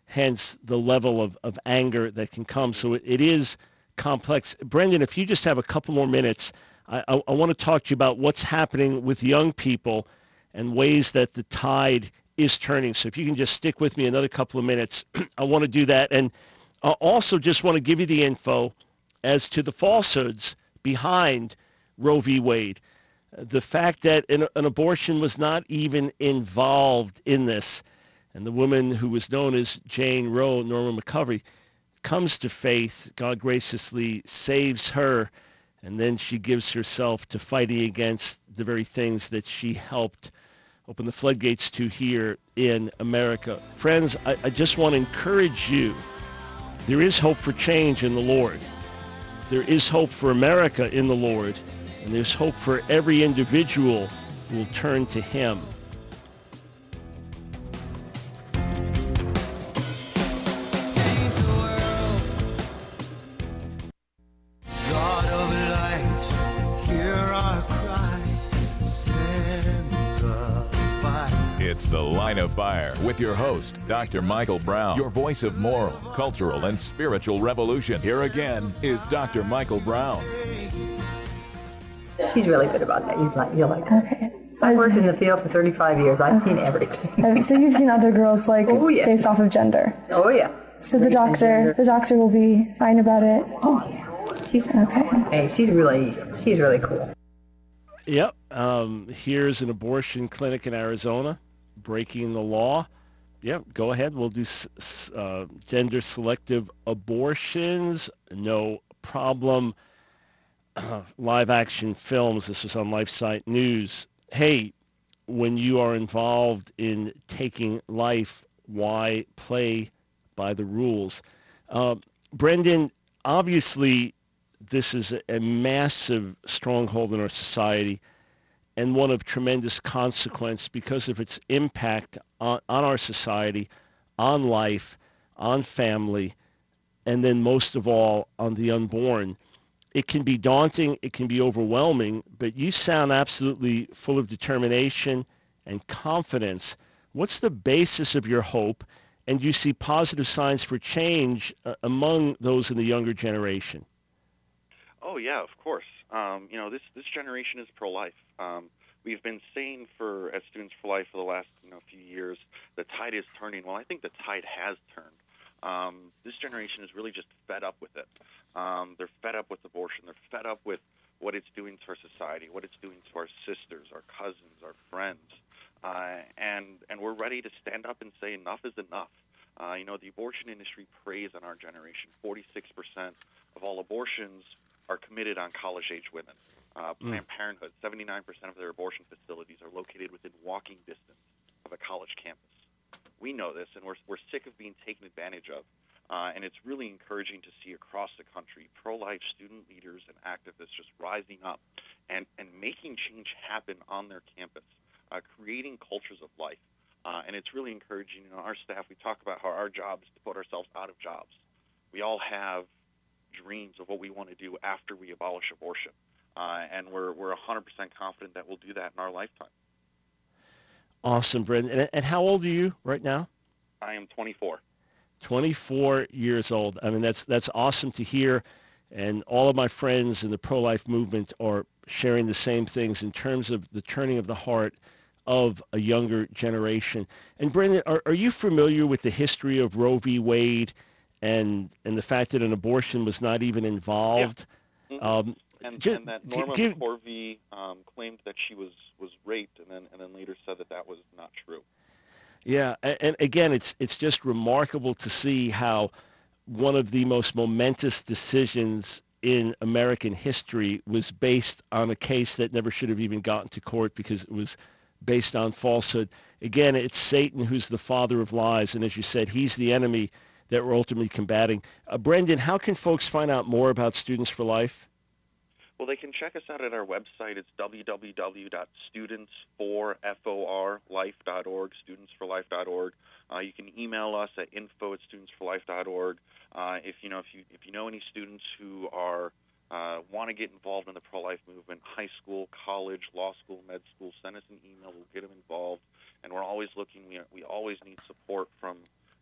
hence the level of, of anger that can come. So it, it is complex. Brendan, if you just have a couple more minutes, I, I, I want to talk to you about what's happening with young people and ways that the tide is turning. So if you can just stick with me another couple of minutes, I want to do that. And I also just want to give you the info as to the falsehoods behind Roe v. Wade. The fact that an, an abortion was not even involved in this, and the woman who was known as Jane Roe, Norma McCovey, comes to faith. God graciously saves her, and then she gives herself to fighting against the very things that she helped open the floodgates to here in America. Friends, I, I just want to encourage you. There is hope for change in the Lord. There is hope for America in the Lord. And there's hope for every individual who will turn to him. God of light, hear our cry, send goodbye. It's The Line of Fire with your host, Doctor Michael Brown, your voice of moral, cultural, and spiritual revolution. Here again is Doctor Michael Brown. She's really good about that. You'd like, you'll like her. Okay. I've worked in the field for thirty-five years. I've seen everything. Um, so you've seen other girls like Oh, yeah. based off of gender. Oh yeah. So the Race and doctor, gender. the doctor will be fine about it. Oh yeah. She's Okay. Hey, she's really, she's really cool. Yep. Um, here's an abortion clinic in Arizona, breaking the law. Yep. Go ahead. We'll do s- s- uh, gender selective abortions. No problem. Uh, live action films. This was on LifeSite News. Hey, when you are involved in taking life, why play by the rules? Uh, Brendan, obviously, this is a, a massive stronghold in our society and one of tremendous consequence because of its impact on, on our society, on life, on family, and then most of all, on the unborn. It can be daunting, it can be overwhelming, but you sound absolutely full of determination and confidence. What's the basis of your hope, and do you see positive signs for change uh, among those in the younger generation? Oh yeah, of course. Um, you know, this this generation is pro-life. Um, we've been saying for as Students for Life for the last you know few years, the tide is turning. Well, I think the tide has turned. Um, this generation is really just fed up with it. Um, they're fed up with abortion. They're fed up with what it's doing to our society, what it's doing to our sisters, our cousins, our friends, uh, and and we're ready to stand up and say enough is enough. Uh, you know, the abortion industry preys on our generation. forty-six percent of all abortions are committed on college-age women. Uh, Planned mm. Parenthood, seventy-nine percent of their abortion facilities are located within walking distance of a college campus. We know this, and we're we're sick of being taken advantage of. Uh, and it's really encouraging to see across the country pro-life student leaders and activists just rising up and, and making change happen on their campus, uh, creating cultures of life. Uh, and it's really encouraging. You know, our staff, we talk about how our job is to put ourselves out of jobs. We all have dreams of what we want to do after we abolish abortion. Uh, and we're we're one hundred percent confident that we'll do that in our lifetime. Awesome, Brendan. And, and how old are you right now? I am twenty-four. twenty-four years old. I mean, that's that's awesome to hear. And all of my friends in the pro-life movement are sharing the same things in terms of the turning of the heart of a younger generation. And Brendan, are, are you familiar with the history of Roe v. Wade and and the fact that an abortion was not even involved? Yeah. Mm-hmm. Um, and, just, and that Norma give, McCorvey um, claimed that she was, was raped, and then and then later said that that was not true. Yeah, and again, it's it's just remarkable to see how one of the most momentous decisions in American history was based on a case that never should have even gotten to court because it was based on falsehood. Again, it's Satan who's the father of lies, and as you said, he's the enemy that we're ultimately combating. Uh, Brendan, how can folks find out more about Students for Life? Well, they can check us out at our website. It's w w w dot students for life dot org, students for life dot org. Uh, you can email us at info at students for life dot org. Uh, if you know if you if you know any students who are uh, want to get involved in the pro-life movement, high school, college, law school, med school, send us an email. We'll get them involved. And we're always looking. We we always need support from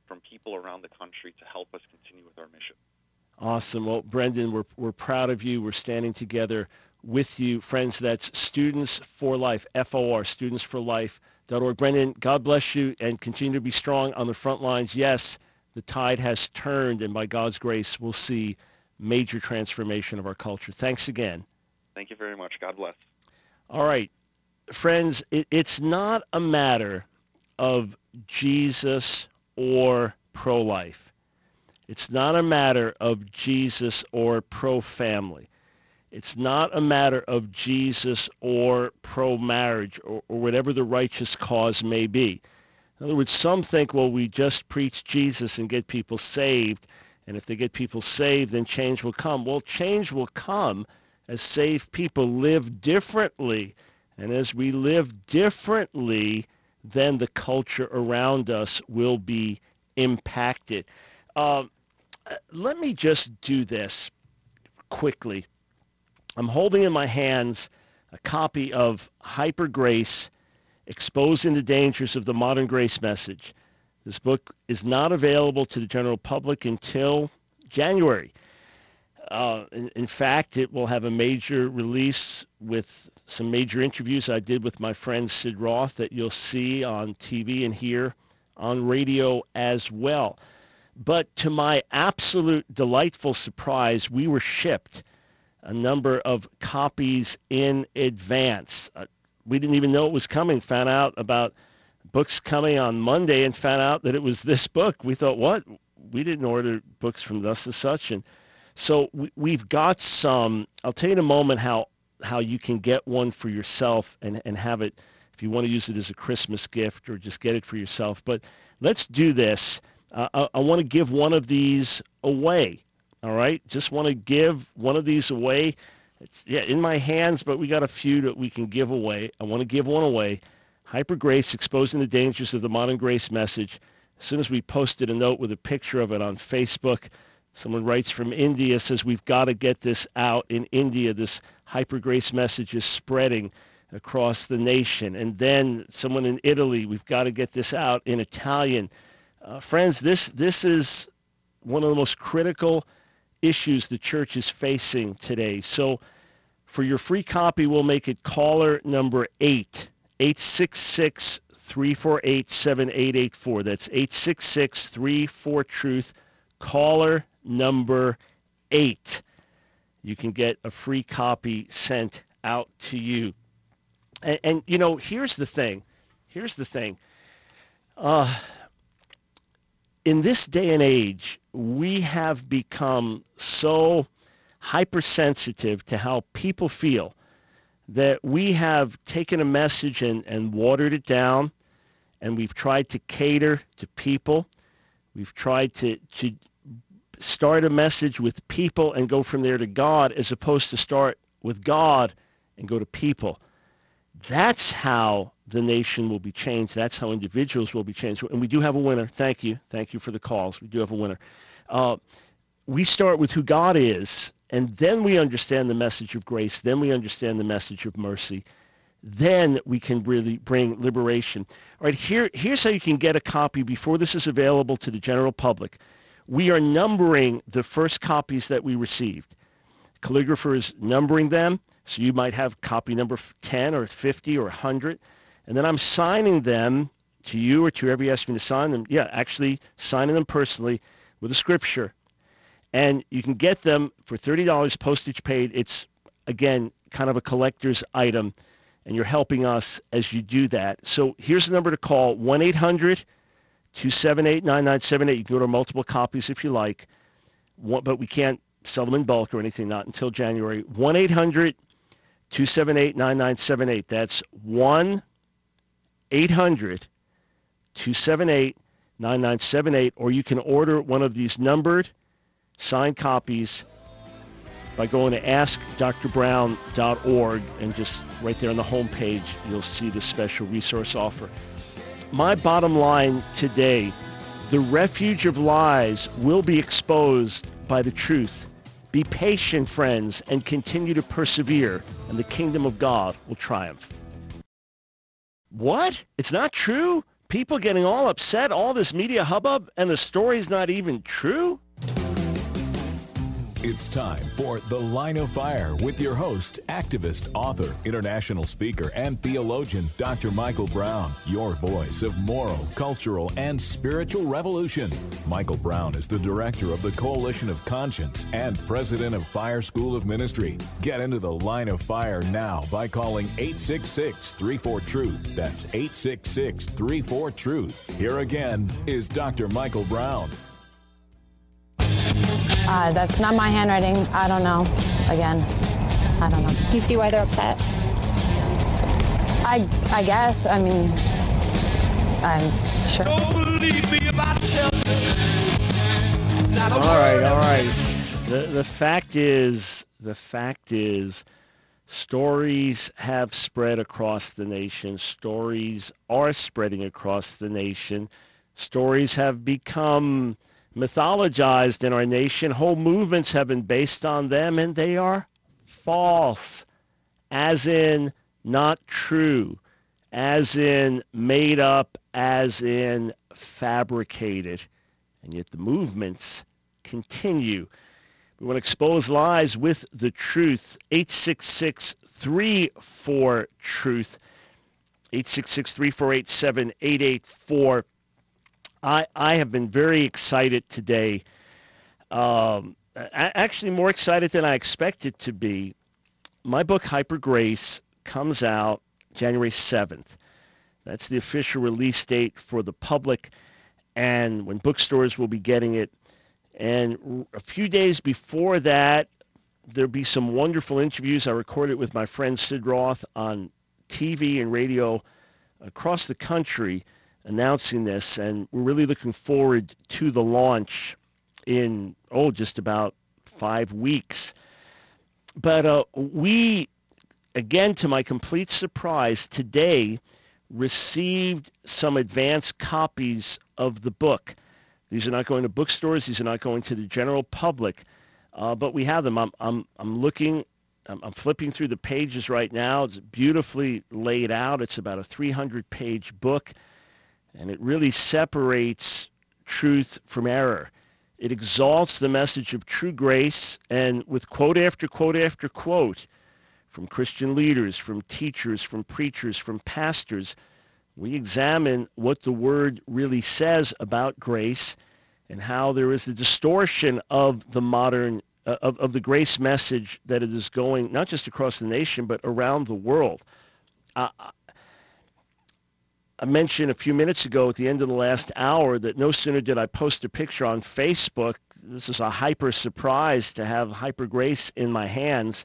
from people around the country to help us continue with our mission. Awesome. Well, Brendan, we're we're proud of you. We're standing together with you. Friends, that's Students for Life, F O R, students for life dot org. Brendan, God bless you and continue to be strong on the front lines. Yes, the tide has turned, and by God's grace, we'll see major transformation of our culture. Thanks again. Thank you very much. God bless. All right. Friends, it, it's not a matter of Jesus or pro-life. It's not a matter of Jesus or pro-family. It's not a matter of Jesus or pro-marriage or, or whatever the righteous cause may be. In other words, some think, well, we just preach Jesus and get people saved, and if they get people saved, then change will come. Well, change will come as saved people live differently. And as we live differently, then the culture around us will be impacted. Uh, let me just do this quickly. I'm holding in my hands a copy of Hyper Grace, Exposing the Dangers of the Modern Grace Message. This book is not available to the general public until January. Uh, in, in fact, it will have a major release with some major interviews I did with my friend Sid Roth that you'll see on T V and hear on radio as well. But to my absolute delightful surprise, we were shipped a number of copies in advance. Uh, we didn't even know it was coming, found out about books coming on Monday and found out that it was this book. We thought, what? We didn't order books from thus and such. And so we, we've got some. I'll tell you in a moment how, how you can get one for yourself and, and have it if you want to use it as a Christmas gift or just get it for yourself. But let's do this. Uh, I, I want to give one of these away. All right? Just want to give one of these away. It's, yeah, in my hands, but we got a few that we can give away. I want to give one away. Hyper Grace, Exposing the Dangers of the Modern Grace Message. As soon as we posted a note with a picture of it on Facebook, someone writes from India, says we've got to get this out in India. This Hyper Grace message is spreading across the nation. And then someone in Italy, we've got to get this out in Italian. Uh, friends, this this is one of the most critical issues the church is facing today. So for your free copy, we'll make it caller number eight, eight six six, three four eight, seven eight eight four. That's eight six six, three four, truth, caller number eight. You can get a free copy sent out to you. And, and you know, here's the thing. Here's the thing. Uh, in this day and age, we have become so hypersensitive to how people feel that we have taken a message and, and watered it down, and we've tried to cater to people. We've tried to, to start a message with people and go from there to God, as opposed to start with God and go to people. That's how the nation will be changed. That's how individuals will be changed. And we do have a winner. Thank you. Thank you for the calls. We do have a winner. Uh, we start with who God is, and then we understand the message of grace. Then we understand the message of mercy. Then we can really bring liberation. All right, here, here's how you can get a copy before this is available to the general public. We are numbering the first copies that we received. Calligrapher is numbering them, so you might have copy number ten or fifty or one hundred. And then I'm signing them to you or to whoever you ask me to sign them. Yeah, actually signing them personally with a scripture. And you can get them for thirty dollars postage paid. It's, again, kind of a collector's item, and you're helping us as you do that. So here's the number to call, one eight hundred, two seven eight, nine nine seven eight. You can go to multiple copies if you like, but we can't sell them in bulk or anything, not until January. one eight hundred, two seven eight, nine nine seven eight. That's one eight hundred, two seven eight, nine nine seven eight. Or you can order one of these numbered signed copies by going to ask dr brown dot org, and just right there on the home page, you'll see the special resource offer. My bottom line today, the refuge of lies will be exposed by the truth. Be patient, friends, and continue to persevere, and the kingdom of God will triumph. What? It's not true? people getting all upset, all this media hubbub, and the story's not even true? It's time for The Line of Fire with your host, activist, author, international speaker, and theologian, Doctor Michael Brown, your voice of moral, cultural, and spiritual revolution. Michael Brown is the director of the Coalition of Conscience and president of Fire School of Ministry. Get into The Line of Fire now by calling eight six six, three four, truth. That's eight six six, three four, truth. Here again is Doctor Michael Brown. Uh, that's not my handwriting. I don't know. Again, I don't know. You see why they're upset? I I guess. I mean, I'm sure. All right, all right. The the fact is, the fact is, stories have spread across the nation. Stories are spreading across the nation. Stories have become mythologized in our nation. Whole movements have been based on them, and they are false, as in not true, as in made up, as in fabricated. And yet the movements continue. We want to expose lies with the truth. eight six six, three four, truth. eight six six, three four eight, seven eight eight four. I, I have been very excited today, um, actually more excited than I expected to be. My book, Hyper Grace, comes out January seventh. That's the official release date for the public, and when bookstores will be getting it. And a few days before that, there'll be some wonderful interviews. I recorded with my friend Sid Roth on T V and radio across the country, announcing this, and we're really looking forward to the launch in, oh, just about five weeks. But uh, we, again, to my complete surprise, today received some advanced copies of the book. These are not going to bookstores. These are not going to the general public, uh, but we have them. I'm, I'm, I'm looking, I'm, I'm flipping through the pages right now. It's beautifully laid out. It's about a three hundred page book. And it really separates truth from error. It exalts the message of true grace, and with quote after quote after quote from Christian leaders, from teachers, from preachers, from pastors, we examine what the Word really says about grace and how there is a distortion of the modern, uh, of, of the grace message that it is going not just across the nation, but around the world. Uh, I mentioned a few minutes ago at the end of the last hour that no sooner did I post a picture on Facebook. This is a hyper surprise to have Hyper Grace in my hands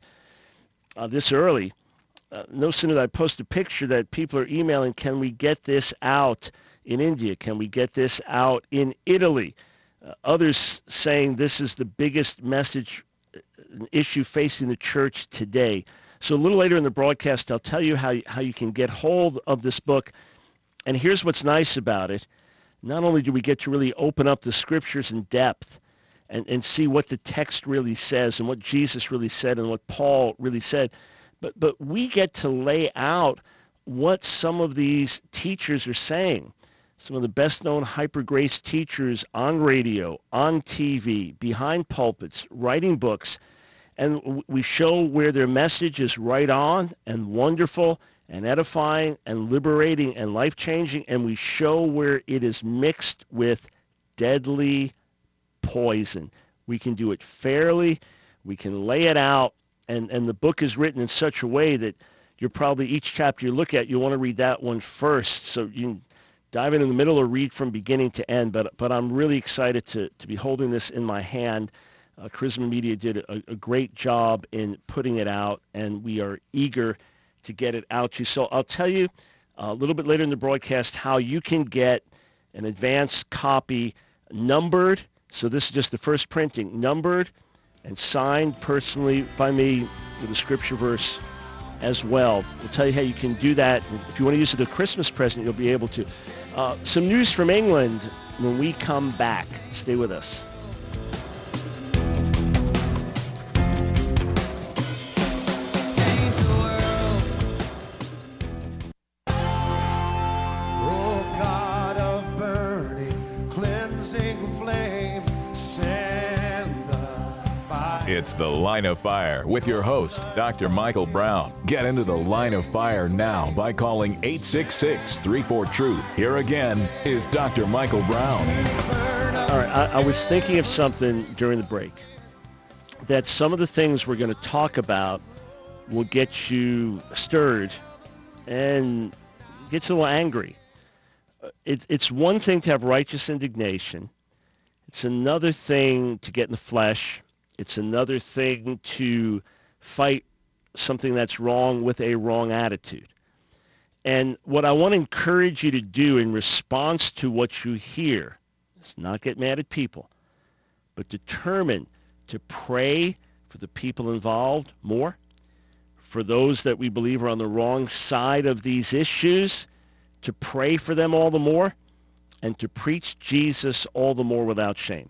uh, this early. Uh, no sooner did I post a picture that people are emailing, can we get this out in India? Can we get this out in Italy? Uh, others saying this is the biggest message issue facing the church today. So a little later in the broadcast, I'll tell you how, how you can get hold of this book. And here's what's nice about it. Not only do we get to really open up the scriptures in depth and, and see what the text really says and what Jesus really said and what Paul really said, but, but we get to lay out what some of these teachers are saying. Some of the best-known Hyper Grace teachers on radio, on T V, behind pulpits, writing books, and we show where their message is right on and wonderful and edifying and liberating and life-changing, and we show where it is mixed with deadly poison. We can do it fairly. We can lay it out, and, and the book is written in such a way that you're probably, each chapter you look at, you want to read that one first, so you can dive in in the middle or read from beginning to end, but, but I'm really excited to, to be holding this in my hand. Uh, Charisma Media did a, a great job in putting it out, and we are eager to get it out to you. So I'll tell you a little bit later in the broadcast how you can get an advanced copy numbered. So this is just the first printing, numbered and signed personally by me with a scripture verse as well. We'll tell you how you can do that. If you want to use it as a Christmas present, you'll be able to. Uh, some news from England when we come back. Stay with us. Oh God. It's The Line of Fire with your host, Doctor Michael Brown. Get into the Line of Fire now by calling eight six six, three four, truth. Here again is Doctor Michael Brown. All right, I, I was thinking of something during the break, that some of the things we're going to talk about will get you stirred and gets a little angry. It, it's one thing to have righteous indignation. It's another thing to get in the flesh. It's another thing to fight something that's wrong with a wrong attitude. And what I want to encourage you to do in response to what you hear is not get mad at people, but determine to pray for the people involved more, for those that we believe are on the wrong side of these issues, to pray for them all the more, and to preach Jesus all the more without shame.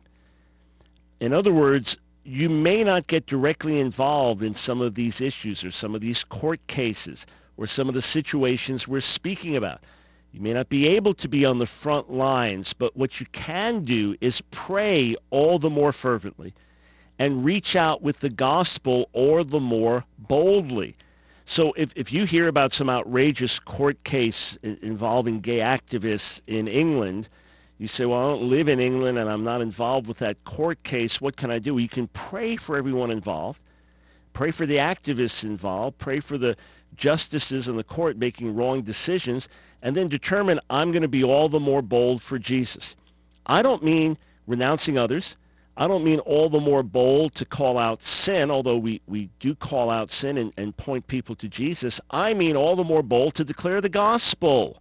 In other words, you may not get directly involved in some of these issues or some of these court cases or some of the situations we're speaking about. You may not be able to be on the front lines, but what you can do is pray all the more fervently and reach out with the gospel all the more boldly. So if, if you hear about some outrageous court case involving gay activists in England, you say, well, I don't live in England and I'm not involved with that court case. What can I do? You can pray for everyone involved. Pray for the activists involved. Pray for the justices in the court making wrong decisions. And then determine, I'm going to be all the more bold for Jesus. I don't mean renouncing others. I don't mean all the more bold to call out sin, although we, we do call out sin and, and point people to Jesus. I mean all the more bold to declare the gospel.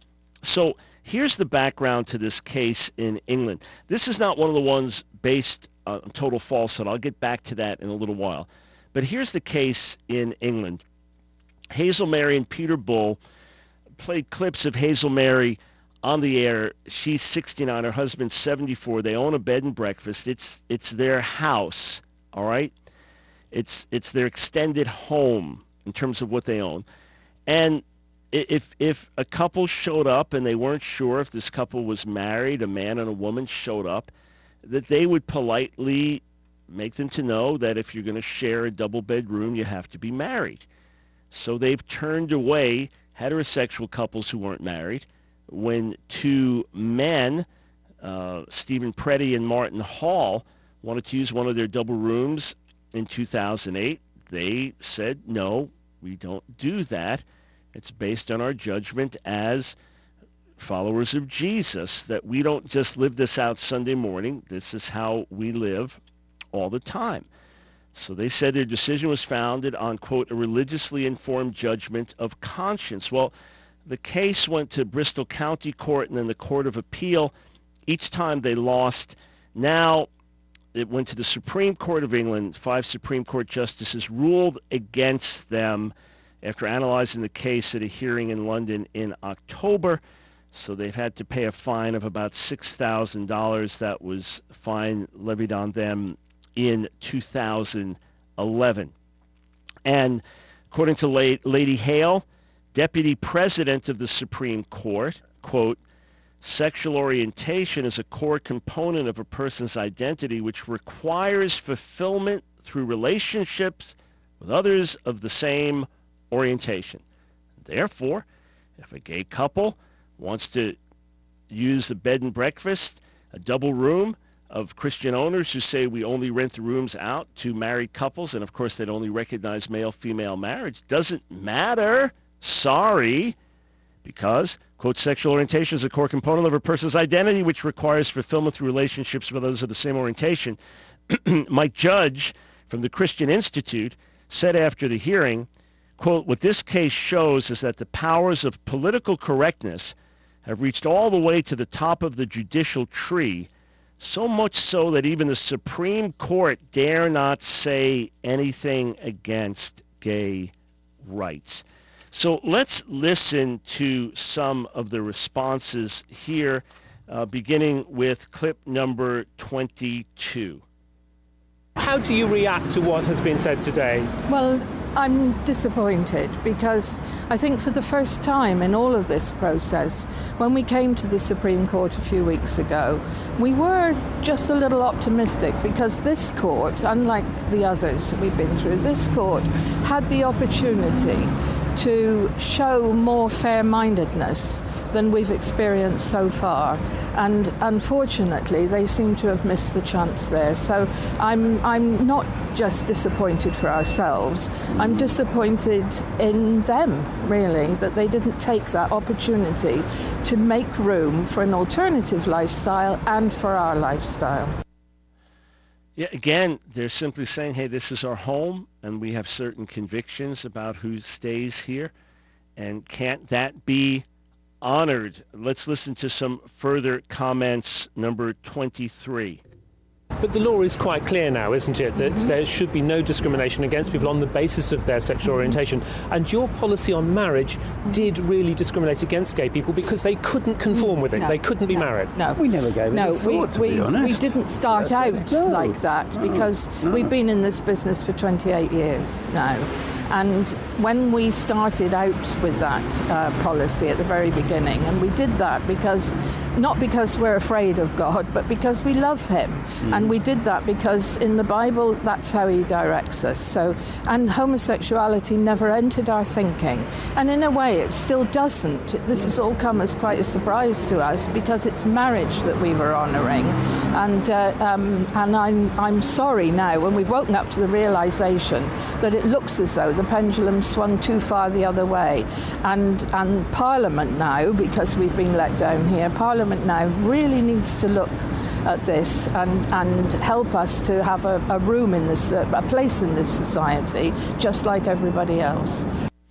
So here's the background to this case in England. This is not one of the ones based on total falsehood. I'll get back to that in a little while. But here's the case in England. Hazel Mary and Peter Bull played clips of Hazel Mary on the air. She's sixty-nine, her husband's seventy-four. They own a bed and breakfast. It's it's their house, all right? It's it's their extended home in terms of what they own. And if if a couple showed up and they weren't sure if this couple was married, a man and a woman showed up, that they would politely make them to know that if you're going to share a double bedroom, you have to be married. So they've turned away heterosexual couples who weren't married. When two men, uh, Stephen Preddy and Martin Hall, wanted to use one of their double rooms in two thousand eight, they said, no, we don't do that. It's based on our judgment as followers of Jesus, that we don't just live this out Sunday morning. This is how we live all the time. So they said their decision was founded on, quote, a religiously informed judgment of conscience. Well, the case went to Bristol County Court and then the Court of Appeal. Each time they lost. Now it went to the Supreme Court of England. Five Supreme Court justices ruled against them after analyzing the case at a hearing in London in October. So they've had to pay a fine of about six thousand dollars. That was a fine levied on them in two thousand eleven. And according to Lady Hale, Deputy President of the Supreme Court, quote, sexual orientation is a core component of a person's identity which requires fulfillment through relationships with others of the same orientation. Therefore, if a gay couple wants to use the bed and breakfast, a double room of Christian owners who say we only rent the rooms out to married couples, and of course they'd only recognize male-female marriage, doesn't matter. Sorry, because, quote, sexual orientation is a core component of a person's identity which requires fulfillment through relationships with others of the same orientation. Mike Judge from the Christian Institute said after the hearing, quote, what this case shows is that the powers of political correctness have reached all the way to the top of the judicial tree, so much so that even the Supreme Court dare not say anything against gay rights. So let's listen to some of the responses here, uh, beginning with clip number twenty-two. How do you react to what has been said today? Well, I'm disappointed because I think for the first time in all of this process, when we came to the Supreme Court a few weeks ago, we were just a little optimistic because this court, unlike the others that we've been through, this court had the opportunity to show more fair-mindedness than we've experienced so far, and unfortunately they seem to have missed the chance there. So I'm I'm not just disappointed for ourselves, I'm disappointed in them, really, that they didn't take that opportunity to make room for an alternative lifestyle and for our lifestyle. Yeah, again, they're simply saying, hey, this is our home, and we have certain convictions about who stays here, and can't that be honored? Let's listen to some further comments. Number twenty-three. But the law is quite clear now, isn't it, that there should be no discrimination against people on the basis of their sexual orientation. And your policy on marriage did really discriminate against gay people because they couldn't conform with it. No, they couldn't be no, married. No, we never gave it no, a thought, we, to we, be honest. we didn't start That's out no, like that no, because no. we've been in this business for twenty-eight years now. And when we started out with that uh, policy at the very beginning, and we did that because, not because we're afraid of God, but because we love him. Mm. And we did that because in the Bible, that's how he directs us. So, and homosexuality never entered our thinking. And in a way, it still doesn't. This has all come as quite a surprise to us because it's marriage that we were honouring. And uh, um, and I'm, I'm sorry now, when we've woken up to the realisation that it looks as though the pendulum swung too far the other way. And, and Parliament now, because we've been let down here, Parliament now really needs to look at this and, and help us to have a, a room in this, uh, a place in this society, just like everybody else.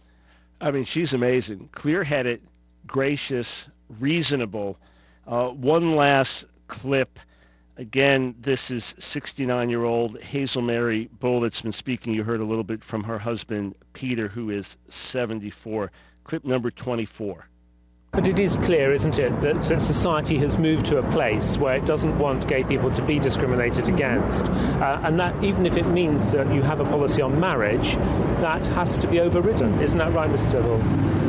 I mean, she's amazing. Clear-headed, gracious, reasonable. Uh, one last clip. Again, this is sixty-nine-year-old Hazel Mary Bull that's been speaking. You heard a little bit from her husband, Peter, who is seventy-four. Clip number twenty-four. But it is clear, isn't it, that society has moved to a place where it doesn't want gay people to be discriminated against. Uh, and that, even if it means that you have a policy on marriage, that has to be overridden. Isn't that right, Mister Bull?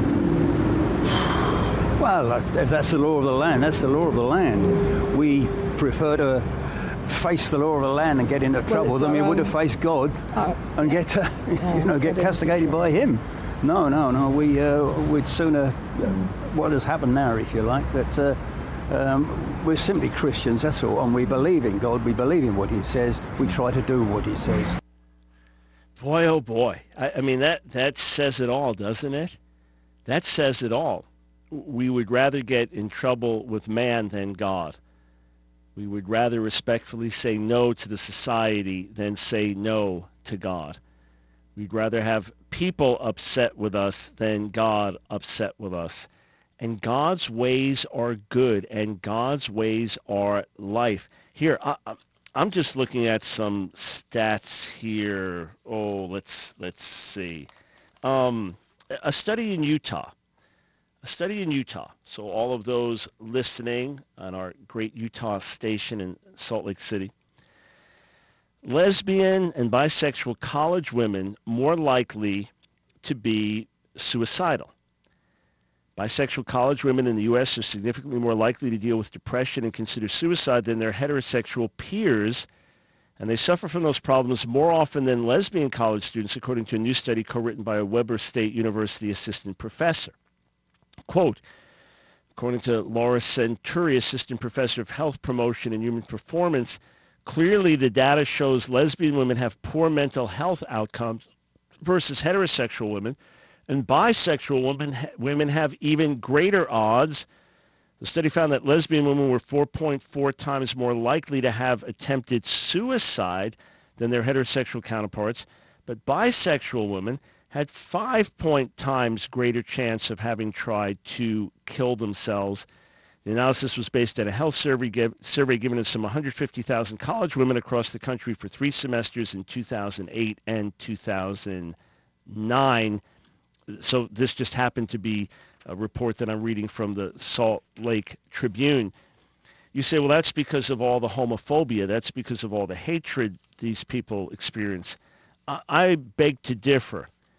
Well, if that's the law of the land, that's the law of the land. We prefer to face the law of the land and get into trouble well, than we would have faced God uh, and get, uh, yeah, you know, get castigated by him. No, no, no. We uh, we'd sooner uh, what has happened now, if you like, that uh, um, we're simply Christians. That's all, and we believe in God. We believe in what He says. We try to do what He says. Boy, oh boy! I, I mean, that that says it all, doesn't it? That says it all. We would rather get in trouble with man than God. We would rather respectfully say no to the society than say no to God. We'd rather have people upset with us than God upset with us. And God's ways are good, and God's ways are life. Here, I, I'm just looking at some stats here. Oh, let's let's see. Um, a study in Utah. A study in Utah. So all of those listening on our great Utah station in Salt Lake City. Lesbian and bisexual college women more likely to be suicidal. Bisexual college women in the U S are significantly more likely to deal with depression and consider suicide than their heterosexual peers, and they suffer from those problems more often than lesbian college students, according to a new study co-written by a Weber State University assistant professor. Quote, according to Laura Centuri, assistant professor of health promotion and human performance, clearly the data shows lesbian women have poor mental health outcomes versus heterosexual women, and bisexual women, women have even greater odds. The study found that lesbian women were four point four times more likely to have attempted suicide than their heterosexual counterparts, but bisexual women had five point times greater chance of having tried to kill themselves. The analysis was based on a health survey, give, survey given to some one hundred fifty thousand college women across the country for three semesters in two thousand eight and two thousand nine. So this just happened to be a report that I'm reading from the Salt Lake Tribune. You say, well, that's because of all the homophobia. That's because of all the hatred these people experience. I, I beg to differ.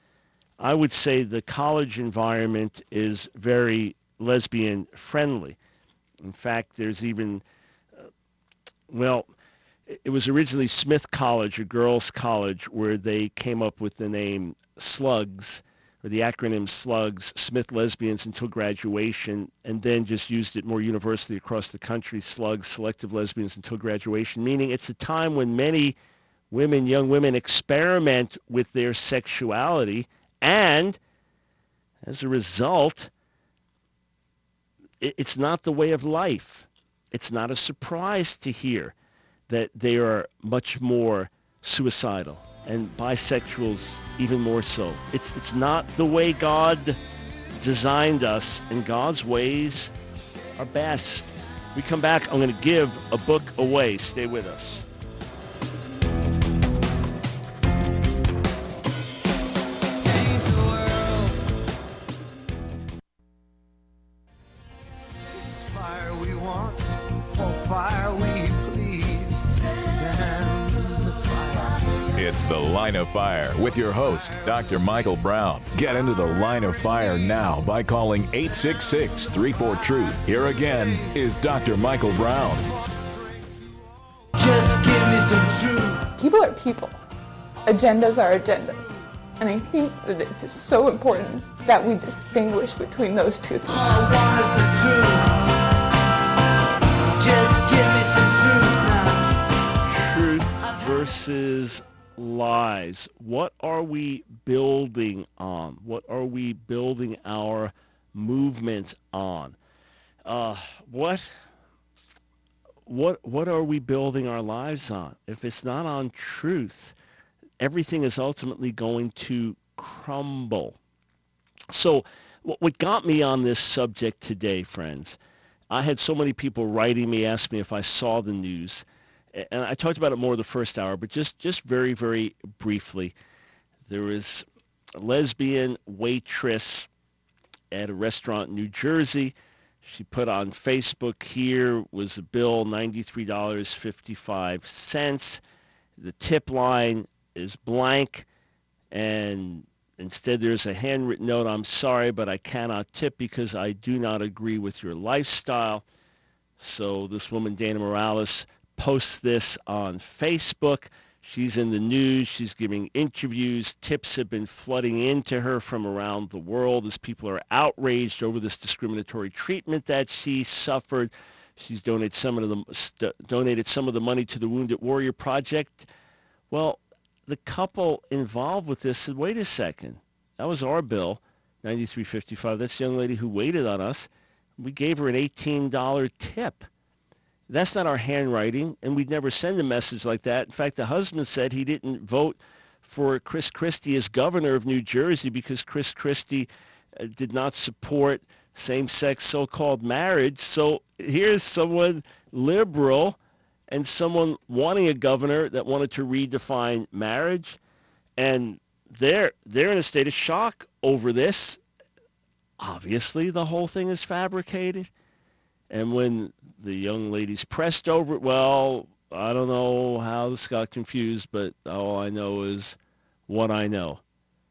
I would say the college environment is very lesbian friendly. In fact, there's even, uh, well, it was originally Smith College, a girls' college, where they came up with the name SLUGS, or the acronym SLUGS, Smith Lesbians Until Graduation, and then just used it more universally across the country, SLUGS, Selective Lesbians Until Graduation, meaning it's a time when many women, young women, experiment with their sexuality, and as a result, it's not the way of life. It's not a surprise to hear that they are much more suicidal, and bisexuals even more so. It's it's not the way God designed us, and God's ways are best. We come back, I'm going to give a book away. Stay with us. It's The Line of Fire with your host, Doctor Michael Brown. Get into the Line of Fire now by calling eight six six, three four, TRUTH. Here again is Doctor Michael Brown. Just give me some truth. People are people. Agendas are agendas. And I think that it's so important that we distinguish between those two things. All I want is the truth. Just give me some truth now. Truth versus lies. What are we building on? What are we building our movement on? Uh, what, what, what are we building our lives on? If it's not on truth, everything is ultimately going to crumble. So what got me on this subject today, friends, I had so many people writing me, asking me if I saw the news. And I talked about it more the first hour, but just, just very, very briefly. There was a lesbian waitress at a restaurant in New Jersey. She put on Facebook, here was a bill, ninety-three dollars and fifty-five cents. The tip line is blank, and instead there's a handwritten note, I'm sorry, but I cannot tip because I do not agree with your lifestyle. So this woman, Dana Morales, posts this on Facebook. She's in the news. She's giving interviews. Tips have been flooding into her from around the world as people are outraged over this discriminatory treatment that she suffered. She's donated some of the st- donated some of the money to the Wounded Warrior Project. Well, the couple involved with this said, wait a second, that was our bill, ninety-three fifty-five. That's the young lady who waited on us. We gave her an eighteen dollars tip. That's not our handwriting, and we'd never send a message like that. In fact, the husband said he didn't vote for Chris Christie as governor of New Jersey because Chris Christie uh, did not support same-sex so-called marriage. So here's someone liberal and someone wanting a governor that wanted to redefine marriage, and they're they're in a state of shock over this. Obviously, the whole thing is fabricated. And when the young lady's pressed over it, well, I don't know how this got confused, but all I know is what I know.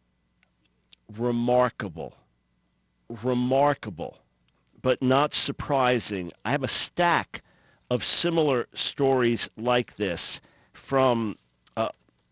Remarkable. Remarkable, but not surprising. I have a stack of similar stories like this from uh,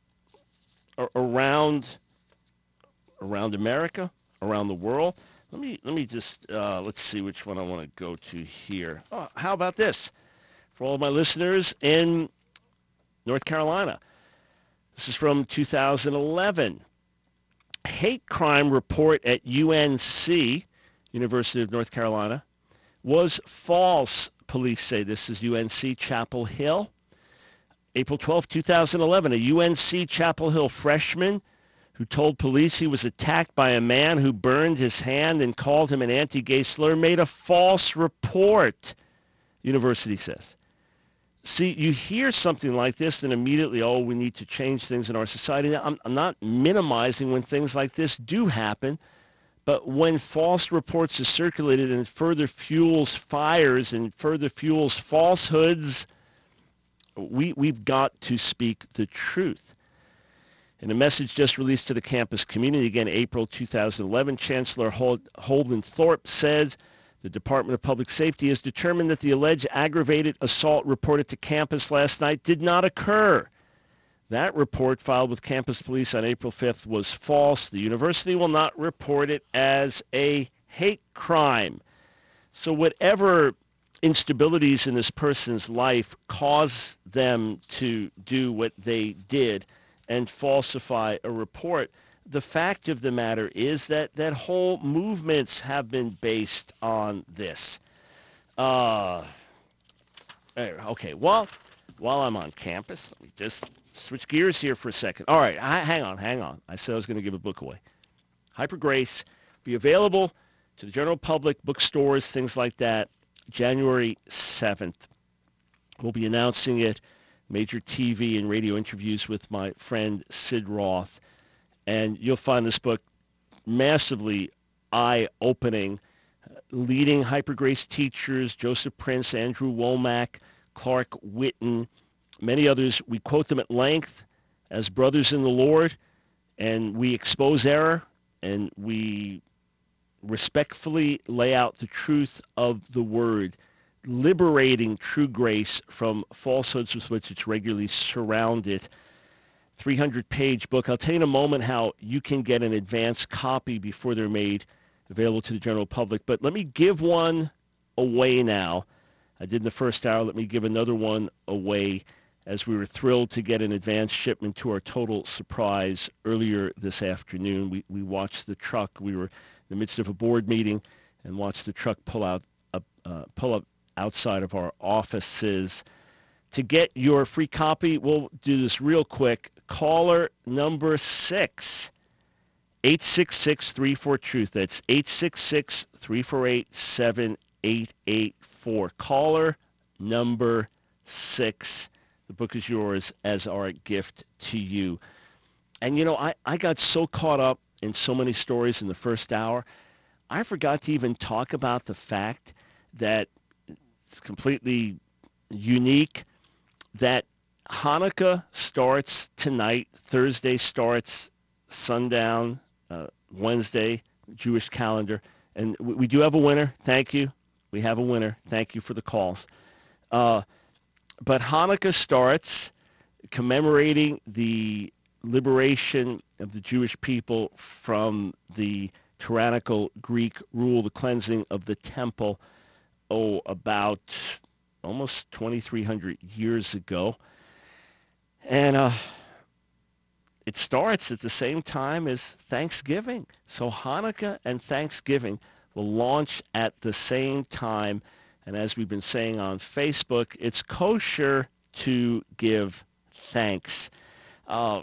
around around America, around the world. Let me let me just uh, let's see which one I want to go to here. Oh, how about this? For all of my listeners in North Carolina, this is from two thousand eleven. Hate crime report at U N C, University of North Carolina, was false. Police say this is U N C Chapel Hill. April twelfth, two thousand eleven, a U N C Chapel Hill freshman who told police he was attacked by a man who burned his hand and called him an anti-gay slur made a false report, university says. See, you hear something like this, and immediately, oh, we need to change things in our society. Now, I'm, I'm not minimizing when things like this do happen, but when false reports are circulated and it further fuels fires and further fuels falsehoods, we, we've got to speak the truth. In a message just released to the campus community, again, April two thousand eleven, Chancellor Holden Thorpe says the Department of Public Safety has determined that the alleged aggravated assault reported to campus last night did not occur. That report filed with campus police on April fifth was false. The university will not report it as a hate crime. So whatever instabilities in this person's life caused them to do what they did and falsify a report, the fact of the matter is that, that whole movements have been based on this. Uh, okay, well, while I'm on campus, let me just switch gears here for a second. All right, I, hang on, hang on. I said I was going to give a book away. Hyper Grace be available to the general public, bookstores, things like that, January seventh. We'll be announcing it, major T V and radio interviews with my friend Sid Roth. And you'll find this book massively eye-opening. Leading Hyper Grace teachers, Joseph Prince, Andrew Womack, Clark Whitten, many others, we quote them at length as brothers in the Lord, and we expose error, and we respectfully lay out the truth of the word, liberating true grace from falsehoods with which it's regularly surrounded. three hundred page book. I'll tell you in a moment how you can get an advanced copy before they're made available to the general public. But let me give one away now. I did in the first hour. Let me give another one away, as we were thrilled to get an advanced shipment to our total surprise earlier this afternoon. We we watched the truck. We were in the midst of a board meeting and watched the truck pull out uh, uh, pull up outside of our offices. To get your free copy, we'll do this real quick. Caller number six, eight six six, three four, truth. That's eight six six, three four eight, seven eight eight four. Caller number six. The book is yours as our gift to you. And, you know, I, I got so caught up in so many stories in the first hour, I forgot to even talk about the fact that it's completely unique that Hanukkah starts tonight, Thursday starts sundown, uh, Wednesday, Jewish calendar. And we, we do have a winner. Thank you. We have a winner. Thank you for the calls. Uh, but Hanukkah starts commemorating the liberation of the Jewish people from the tyrannical Greek rule, the cleansing of the temple, oh, about almost twenty-three hundred years ago. And uh, it starts at the same time as Thanksgiving. So Hanukkah and Thanksgiving will launch at the same time. And as we've been saying on Facebook, it's kosher to give thanks. Uh,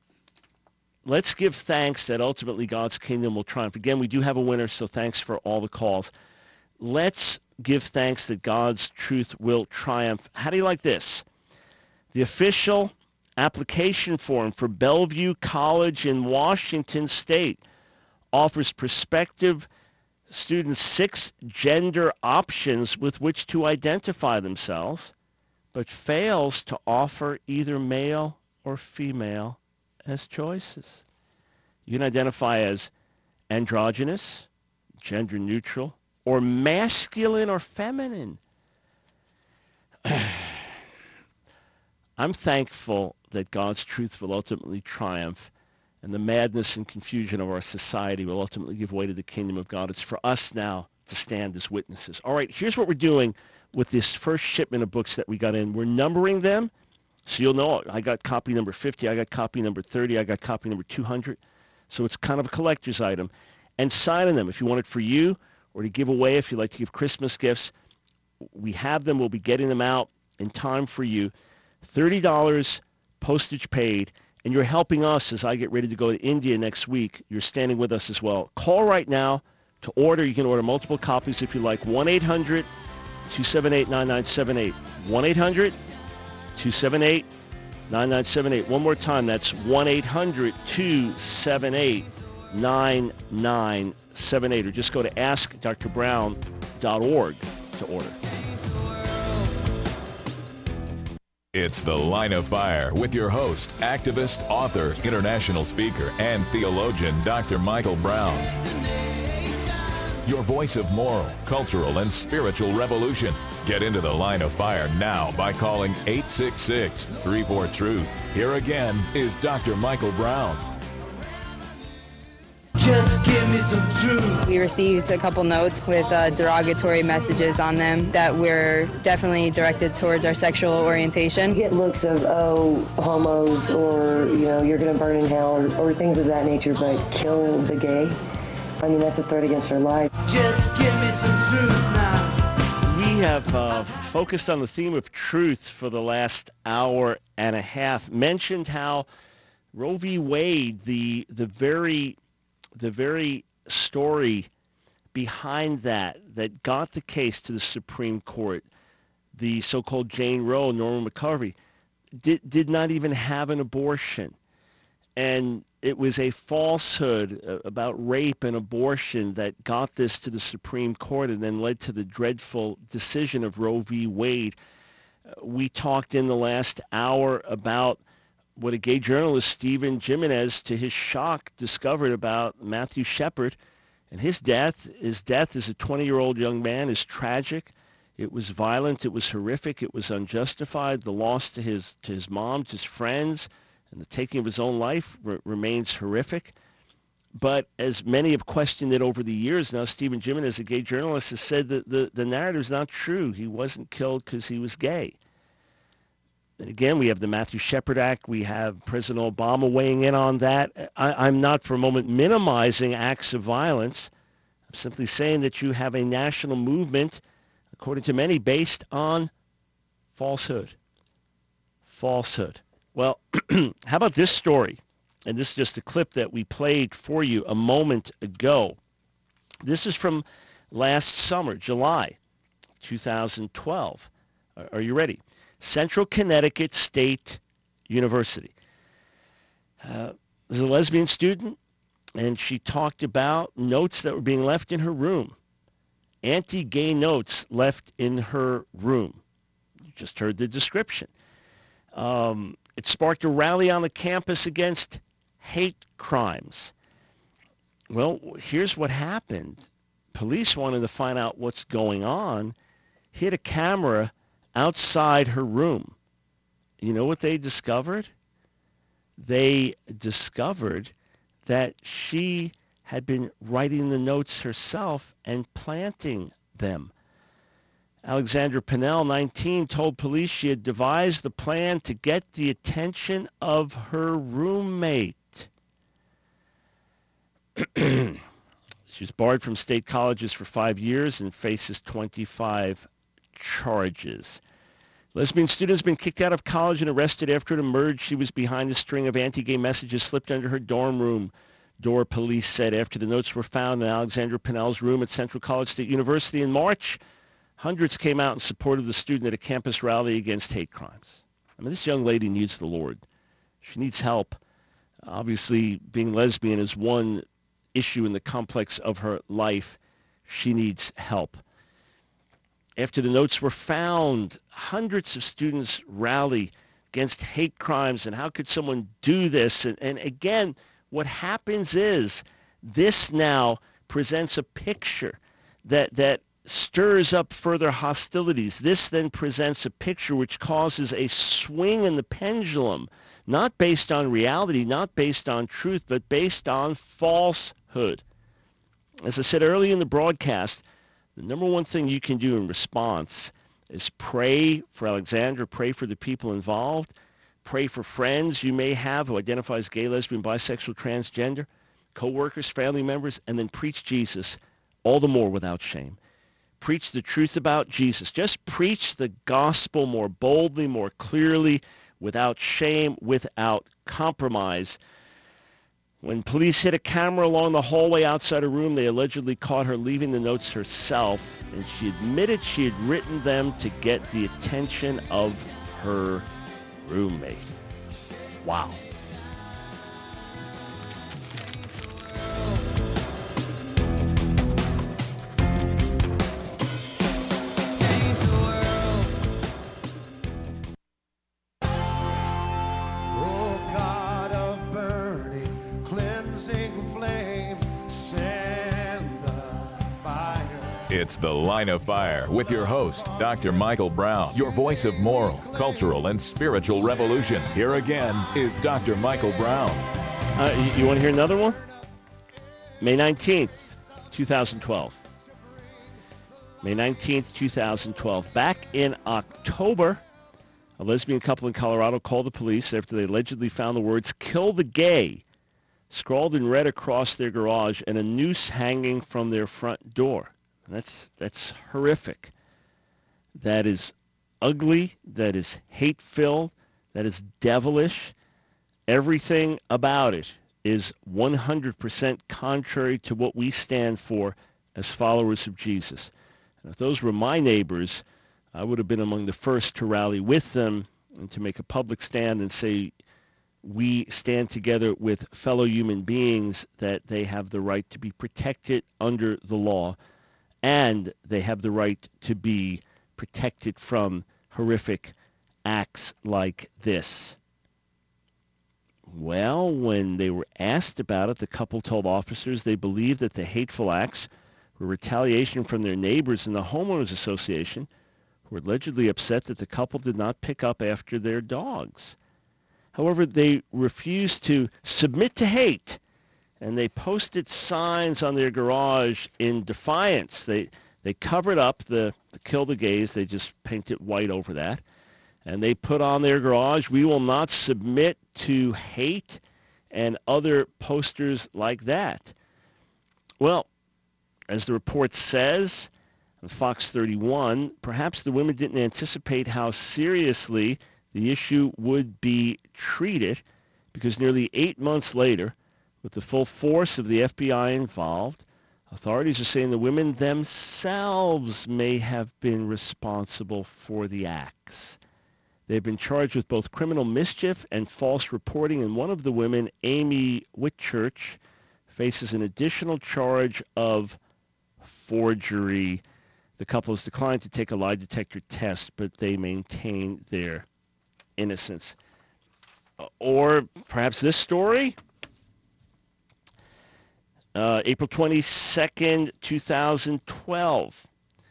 let's give thanks that ultimately God's kingdom will triumph. Again, we do have a winner, so thanks for all the calls. Let's give thanks that God's truth will triumph. How do you like this? The official application form for Bellevue College in Washington State offers prospective students six gender options with which to identify themselves, but fails to offer either male or female as choices. You can identify as androgynous, gender neutral, or masculine or feminine. I'm thankful that God's truth will ultimately triumph, and the madness and confusion of our society will ultimately give way to the kingdom of God. It's for us now to stand as witnesses. All right, here's what we're doing with this first shipment of books that we got in. We're numbering them, so you'll know I got copy number fifty, I got copy number thirty, I got copy number two hundred. So it's kind of a collector's item. And signing them if you want it for you or to give away if you like to give Christmas gifts. We have them. We'll be getting them out in time for you. thirty dollars postage paid, and you're helping us as I get ready to go to India next week. You're standing with us as well. Call right now to order. You can order multiple copies if you like. one eight hundred, two seven eight, nine nine seven eight. one eight hundred, two seven eight, nine nine seven eight. One more time, that's one eight hundred, two seven eight, nine nine seven eight. Or just go to ask dr brown dot org to order. It's The Line of Fire with your host, activist, author, international speaker, and theologian, Doctor Michael Brown. Your voice of moral, cultural, and spiritual revolution. Get into The Line of Fire now by calling eight six six, three four, truth. Here again is Doctor Michael Brown. Just give me some truth. We received a couple notes with uh, derogatory messages on them that were definitely directed towards our sexual orientation. You get looks of, oh, homos, or, you know, you're going to burn in hell, or, or things of that nature, but kill the gay, I mean, that's a threat against their life. Just give me some truth now. We have uh, focused on the theme of truth for the last hour and a half, mentioned how Roe v. Wade, the the very... the very story behind that, that got the case to the Supreme Court, the so-called Jane Roe, Norma McCorvey, did, did not even have an abortion. And it was a falsehood about rape and abortion that got this to the Supreme Court and then led to the dreadful decision of Roe v. Wade. We talked in the last hour about what a gay journalist, Stephen Jimenez, to his shock, discovered about Matthew Shepard and his death. His death as a twenty-year-old young man is tragic. It was violent. It was horrific. It was unjustified. The loss to his to his mom, to his friends, and the taking of his own life r- remains horrific. But as many have questioned it over the years now, Stephen Jimenez, a gay journalist, has said that the, the narrative is not true. He wasn't killed because he was gay. And again, we have the Matthew Shepard Act. We have President Obama weighing in on that. I, I'm not for a moment minimizing acts of violence. I'm simply saying that you have a national movement, according to many, based on falsehood. Falsehood. Well, how about this story? And this is just a clip that we played for you a moment ago. This is from last summer, July two thousand twelve. Are you ready? Central Connecticut State University. Uh, there's a lesbian student, and she talked about notes that were being left in her room. Anti-gay notes left in her room. You just heard the description. Um, it sparked a rally on the campus against hate crimes. Well, here's what happened. Police wanted to find out what's going on, hid a camera outside her room. You know what they discovered? They discovered that she had been writing the notes herself and planting them. Alexandra Pinnell, nineteen, told police she had devised the plan to get the attention of her roommate. She was barred from state colleges for five years and faces twenty-five charges. Lesbian student has been kicked out of college and arrested after it emerged she was behind a string of anti-gay messages slipped under her dorm room door, police said, after the notes were found in Alexandra Pinnell's room at Central College State University in March. Hundreds came out in support of the student at a campus rally against hate crimes. I mean, this young lady needs the Lord. She needs help. Obviously, being lesbian is one issue in the complex of her life. She needs help. After the notes were found, hundreds of students rally against hate crimes, and how could someone do this? And, and again, what happens is this now presents a picture that that stirs up further hostilities. This then presents a picture which causes a swing in the pendulum, not based on reality, not based on truth, but based on falsehood. As I said earlier in the broadcast, the number one thing you can do in response is pray for Alexandra, pray for the people involved, pray for friends you may have who identify as gay, lesbian, bisexual, transgender, co-workers, family members, and then preach Jesus all the more without shame. Preach the truth about Jesus. Just preach the gospel more boldly, more clearly, without shame, without compromise. When police hid a camera along the hallway outside her room, they allegedly caught her leaving the notes herself, and she admitted she had written them to get the attention of her roommate. Wow. It's The Line of Fire with your host, Doctor Michael Brown, your voice of moral, cultural, and spiritual revolution. Here again is Doctor Michael Brown. Uh, you, you want to hear another one? May nineteenth, twenty twelve. May nineteenth, twenty twelve. Back in October, a lesbian couple in Colorado called the police after they allegedly found the words, "Kill the gay," scrawled in red across their garage and a noose hanging from their front door. That's that's horrific. That is ugly. That is hate-filled. That is devilish. Everything about it is one hundred percent contrary to what we stand for as followers of Jesus. And if those were my neighbors, I would have been among the first to rally with them and to make a public stand and say, we stand together with fellow human beings, that they have the right to be protected under the law, and they have the right to be protected from horrific acts like this. Well, when they were asked about it, the couple told officers they believed that the hateful acts were retaliation from their neighbors in the homeowners association, who were allegedly upset that the couple did not pick up after their dogs. However, they refused to submit to hate, and they posted signs on their garage in defiance. They they covered up the, the kill the gays. They just painted white over that. And they put on their garage, "We will not submit to hate," and other posters like that. Well, as the report says on Fox thirty-one, perhaps the women didn't anticipate how seriously the issue would be treated, because nearly eight months later, with the full force of the F B I involved, authorities are saying the women themselves may have been responsible for the acts. They've been charged with both criminal mischief and false reporting, and one of the women, Amy Whitchurch, faces an additional charge of forgery. The couple has declined to take a lie detector test, but they maintain their innocence. Or perhaps this story? Uh, April twenty-second, twenty twelve.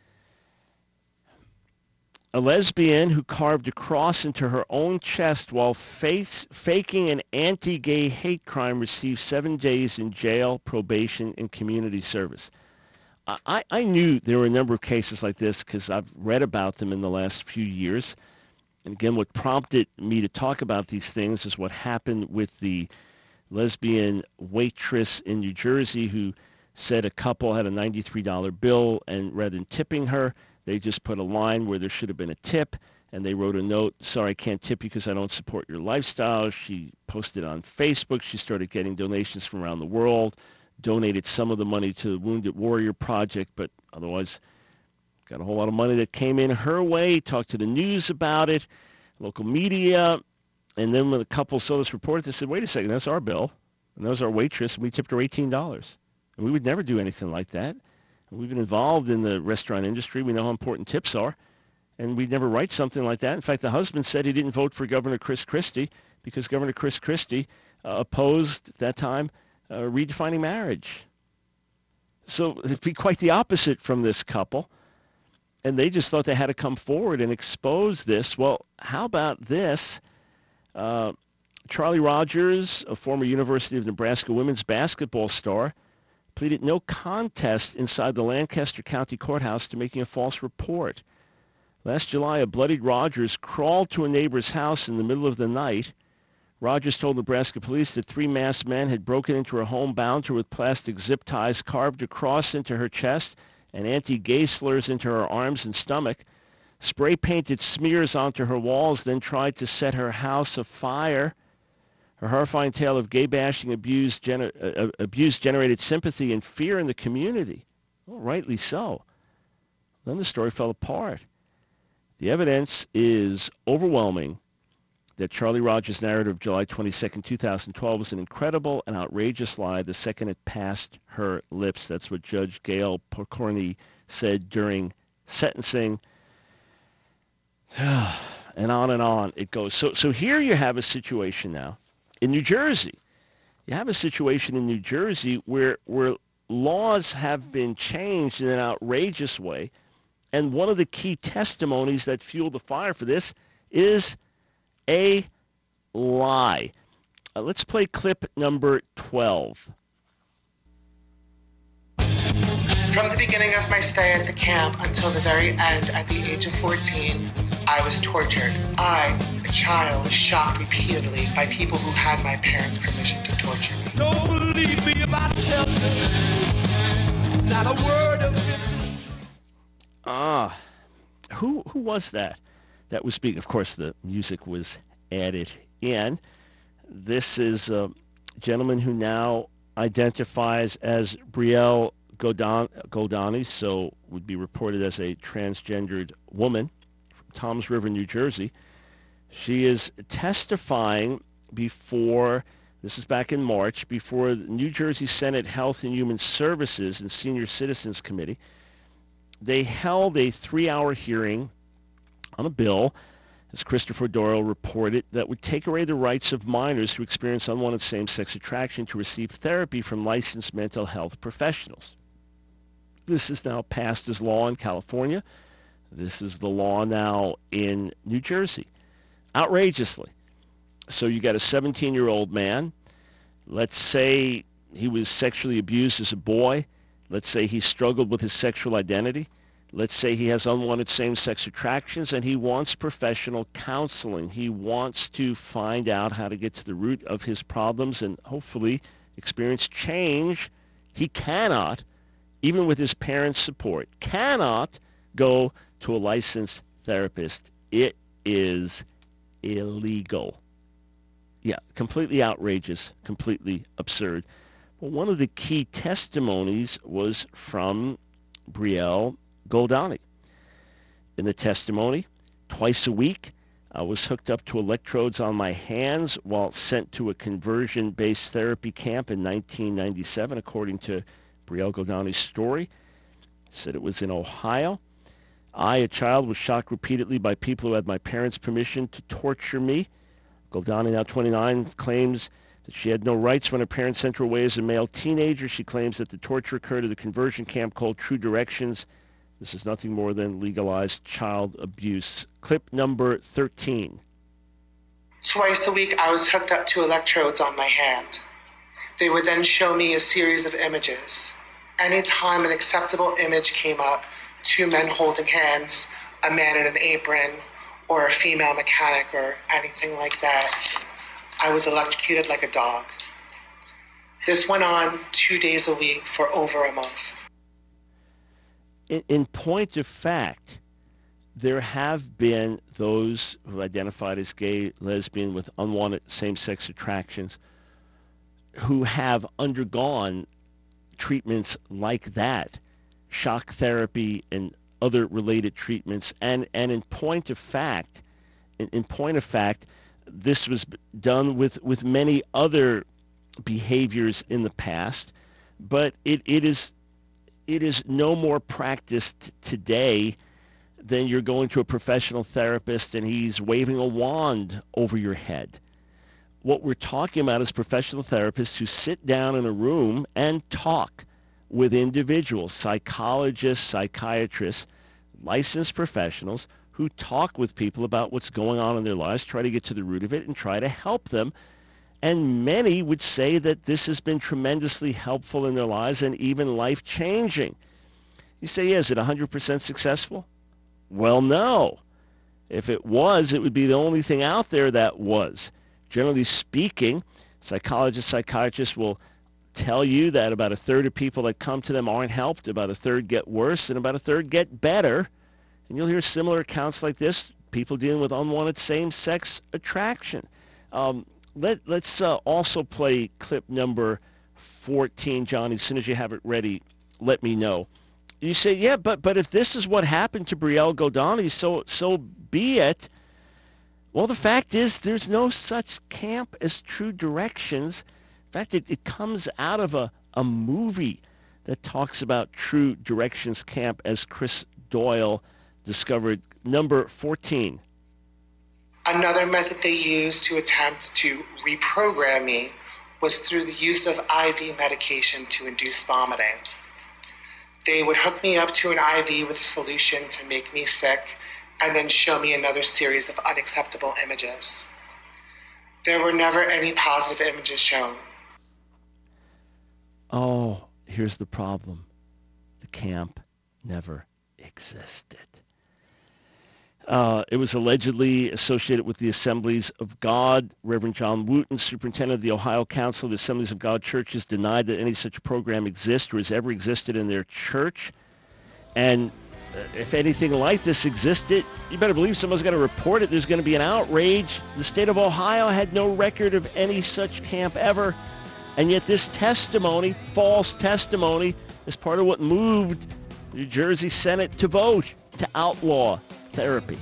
A lesbian who carved a cross into her own chest while face, faking an anti-gay hate crime received seven days in jail, probation, and community service. I, I knew there were a number of cases like this because I've read about them in the last few years. And again, what prompted me to talk about these things is what happened with the lesbian waitress in New Jersey who said a couple had a ninety-three dollar bill, and rather than tipping her, they just put a line where there should have been a tip, and they wrote a note, "Sorry, I can't tip you because I don't support your lifestyle." She posted on Facebook. She started getting donations from around the world, donated some of the money to the Wounded Warrior Project, but otherwise got a whole lot of money that came in her way, talked to the news about it, local media, and then when the couple saw this report, they said, "Wait a second, that's our bill, and that was our waitress, and we tipped her eighteen dollars. And we would never do anything like that. We've been involved in the restaurant industry. We know how important tips are, and we'd never write something like that." In fact, the husband said he didn't vote for Governor Chris Christie because Governor Chris Christie uh, opposed, at that time, uh, redefining marriage. So it'd be quite the opposite from this couple, and they just thought they had to come forward and expose this. Well, how about this? Uh, Charlie Rogers, a former University of Nebraska women's basketball star, pleaded no contest inside the Lancaster County Courthouse to making a false report. Last July, a bloodied Rogers crawled to a neighbor's house in the middle of the night. Rogers told Nebraska police that three masked men had broken into her home, bound her with plastic zip ties, carved a cross into her chest, and anti-gay slurs into her arms and stomach, spray-painted smears onto her walls, then tried to set her house afire. Her horrifying tale of gay bashing abuse, gener- uh, abuse generated sympathy and fear in the community. Well, rightly so. Then the story fell apart. The evidence is overwhelming that Charlie Rogers' narrative of July twenty-second, twenty twelve was an incredible and outrageous lie the second it passed her lips. That's what Judge Gail Pokorny said during sentencing. And on and on it goes. So, so here you have a situation now in New Jersey. You have a situation in New Jersey where, where laws have been changed in an outrageous way. And one of the key testimonies that fueled the fire for this is a lie. Uh, let's play clip number twelve. From the beginning of my stay at the camp until the very end at the age of fourteen, I was tortured. I, a child, was shocked repeatedly by people who had my parents' permission to torture me. Don't believe me if I tell you. Not a word of this is true. Ah, who who was that? That was speaking. Of course, the music was added in. This is a gentleman who now identifies as Brielle Goldani, Goldani, so would be reported as a transgendered woman from Toms River, New Jersey. She is testifying before, this is back in March, before the New Jersey Senate Health and Human Services and Senior Citizens Committee. They held a three-hour hearing on a bill, as Christopher Doyle reported, that would take away the rights of minors who experience unwanted same-sex attraction to receive therapy from licensed mental health professionals. This is now passed as law in California. This is the law now in New Jersey. Outrageously. So you got a seventeen-year-old man. Let's say he was sexually abused as a boy. Let's say he struggled with his sexual identity. Let's say he has unwanted same-sex attractions and he wants professional counseling. He wants to find out how to get to the root of his problems and hopefully experience change. He cannot, even with his parents' support, cannot go to a licensed therapist. It is illegal. Yeah, completely outrageous, completely absurd. Well, one of the key testimonies was from Brielle Goldani. In the testimony, twice a week, I was hooked up to electrodes on my hands while sent to a conversion-based therapy camp in nineteen ninety-seven, according to Brielle Goldani's story. Said it was in Ohio. I, a child, was shocked repeatedly by people who had my parents' permission to torture me. Goldani, now twenty-nine, claims that she had no rights when her parents sent her away as a male teenager. She claims that the torture occurred at a conversion camp called True Directions. This is nothing more than legalized child abuse. Clip number thirteen. Twice a week, I was hooked up to electrodes on my hand. They would then show me a series of images. Anytime an acceptable image came up, two men holding hands, a man in an apron, or a female mechanic, or anything like that, I was electrocuted like a dog. This went on two days a week for over a month. In, in point of fact, there have been those who identified as gay, lesbian, with unwanted same-sex attractions who have undergone treatments like that, shock therapy and other related treatments. And, and in point of fact, in, in point of fact, this was done with, with many other behaviors in the past, but it, it is it is no more practiced today than you're going to a professional therapist and he's waving a wand over your head. What we're talking about is professional therapists who sit down in a room and talk with individuals, psychologists, psychiatrists, licensed professionals who talk with people about what's going on in their lives, try to get to the root of it, and try to help them. And many would say that this has been tremendously helpful in their lives and even life-changing. You say, yeah, is it one hundred percent successful? Well, no. If it was, it would be the only thing out there that was. Generally speaking, psychologists, psychiatrists will tell you that about a third of people that come to them aren't helped, about a third get worse, and about a third get better. And you'll hear similar accounts like this, people dealing with unwanted same-sex attraction. Um, let, let's uh, also play clip number fourteen, Johnny. As soon as you have it ready, let me know. You say, yeah, but but if this is what happened to Brielle Goldani, so so be it. Well, the fact is there's no such camp as True Directions. In fact, it, it comes out of a, a movie that talks about True Directions Camp, as Chris Doyle discovered. Number fourteen. Another method they used to attempt to reprogram me was through the use of I V medication to induce vomiting. They would hook me up to an I V with a solution to make me sick and then show me another series of unacceptable images. There were never any positive images shown. Oh, here's the problem. The camp never existed. Uh, it was allegedly associated with the Assemblies of God. Reverend John Wooten, superintendent of the Ohio Council of the Assemblies of God Churches, denied that any such program exists or has ever existed in their church. And uh, if anything like this existed, you better believe someone's going to report it. There's going to be an outrage. The state of Ohio had no record of any such camp ever. And yet this testimony, false testimony, is part of what moved the New Jersey Senate to vote to outlaw therapy.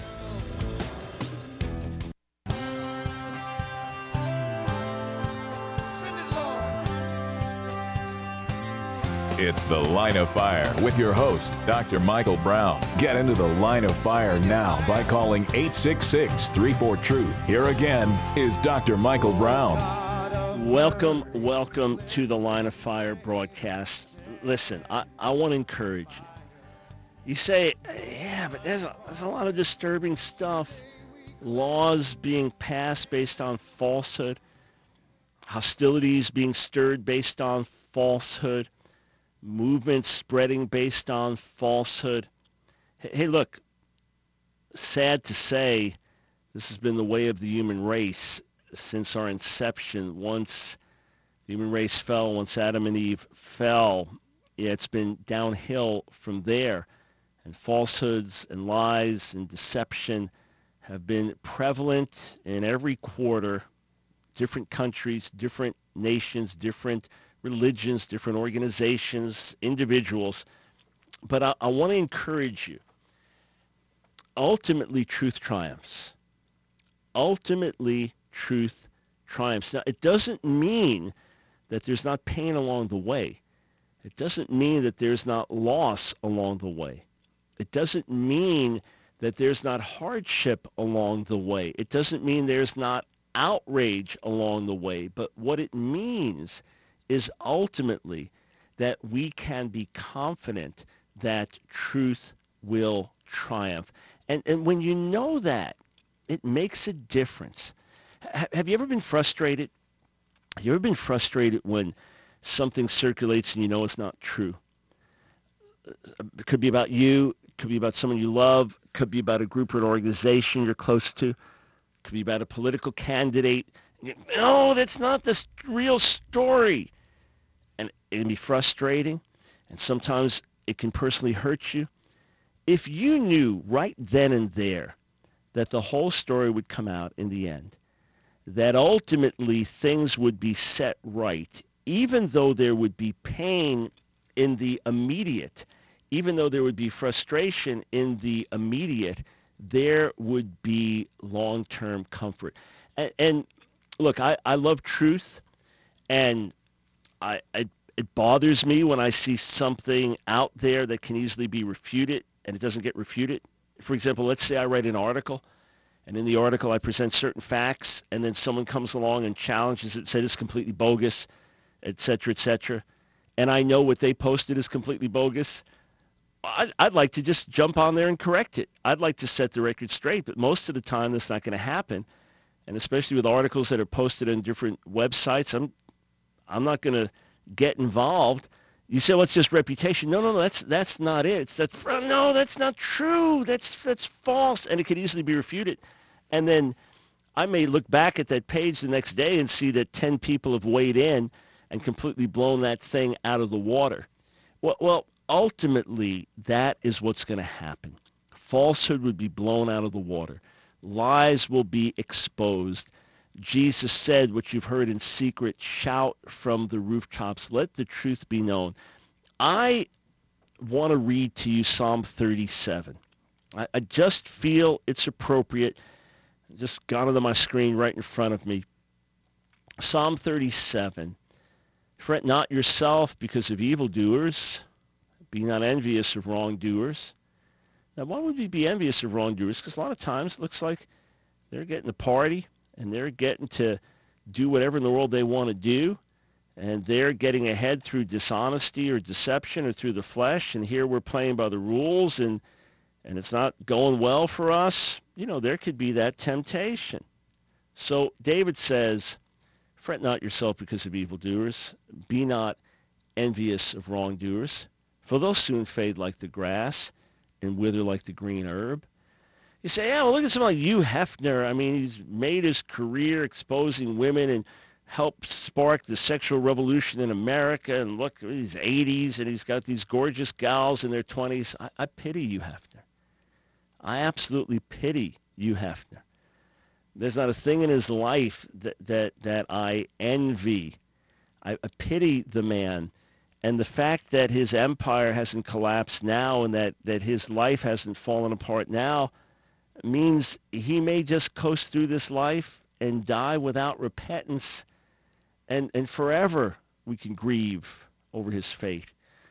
It's The Line of Fire with your host, Doctor Michael Brown. Get into the Line of Fire now by calling eight six six, three four, truth. Here again is Doctor Michael Brown. Welcome, welcome to the Line of Fire broadcast. Listen, I, I want to encourage you. You say, yeah, but there's a, there's a lot of disturbing stuff. Laws being passed based on falsehood. Hostilities being stirred based on falsehood. Movements spreading based on falsehood. Hey, look, sad to say, this has been the way of the human race since our inception. Once the human race fell, once Adam and Eve fell, yeah, it's been downhill from there. And falsehoods and lies and deception have been prevalent in every quarter, different countries, different nations, different religions, different organizations, individuals. But I, I want to encourage you. Ultimately, truth triumphs. Ultimately, truth triumphs. Now, it doesn't mean that there's not pain along the way. It doesn't mean that there's not loss along the way. It doesn't mean that there's not hardship along the way. It doesn't mean there's not outrage along the way. But what it means is ultimately that we can be confident that truth will triumph. And, and when you know that, it makes a difference. H- have you ever been frustrated? Have you ever been frustrated when something circulates and you know it's not true? It could be about you. Could be about someone you love, could be about a group or an organization you're close to, could be about a political candidate. No, that's not the real story. And it can be frustrating, and sometimes it can personally hurt you. If you knew right then and there that the whole story would come out in the end, that ultimately things would be set right, even though there would be pain in the immediate, even though there would be frustration in the immediate, there would be long-term comfort. And, and look, I, I love truth, and I, I it bothers me when I see something out there that can easily be refuted, and it doesn't get refuted. For example, let's say I write an article, and in the article I present certain facts, and then someone comes along and challenges it, say this is completely bogus, et cetera, et cetera, and I know what they posted is completely bogus. I'd like to just jump on there and correct it. I'd like to set the record straight, but most of the time that's not going to happen. And especially with articles that are posted on different websites, I'm I'm not going to get involved. You say, well, it's just reputation. No, no, no, that's that's not it. It's that, no, that's not true. That's that's false. And it could easily be refuted. And then I may look back at that page the next day and see that ten people have weighed in and completely blown that thing out of the water. Well, well ultimately, that is what's going to happen. Falsehood would be blown out of the water. Lies will be exposed. Jesus said, what you've heard in secret, shout from the rooftops. Let the truth be known. I want to read to you Psalm thirty-seven. I, I just feel it's appropriate. Just gone onto my screen right in front of me. Psalm thirty-seven. Fret not yourself because of evildoers. Be not envious of wrongdoers. Now, why would we be envious of wrongdoers? Because a lot of times it looks like they're getting the party and they're getting to do whatever in the world they want to do, and they're getting ahead through dishonesty or deception or through the flesh, and here we're playing by the rules, and and it's not going well for us, you know, there could be that temptation. So David says, fret not yourself because of evildoers. Be not envious of wrongdoers, for they'll soon fade like the grass and wither like the green herb. You say, yeah, well, look at someone like Hugh Hefner. I mean, he's made his career exposing women and helped spark the sexual revolution in America. And look, he's eighties, and he's got these gorgeous gals in their twenties. I, I pity Hugh Hefner. I absolutely pity Hugh Hefner. There's not a thing in his life that that, that I envy. I, I pity the man. And the fact that his empire hasn't collapsed now and that, that his life hasn't fallen apart now means he may just coast through this life and die without repentance. And, and forever we can grieve over his fate.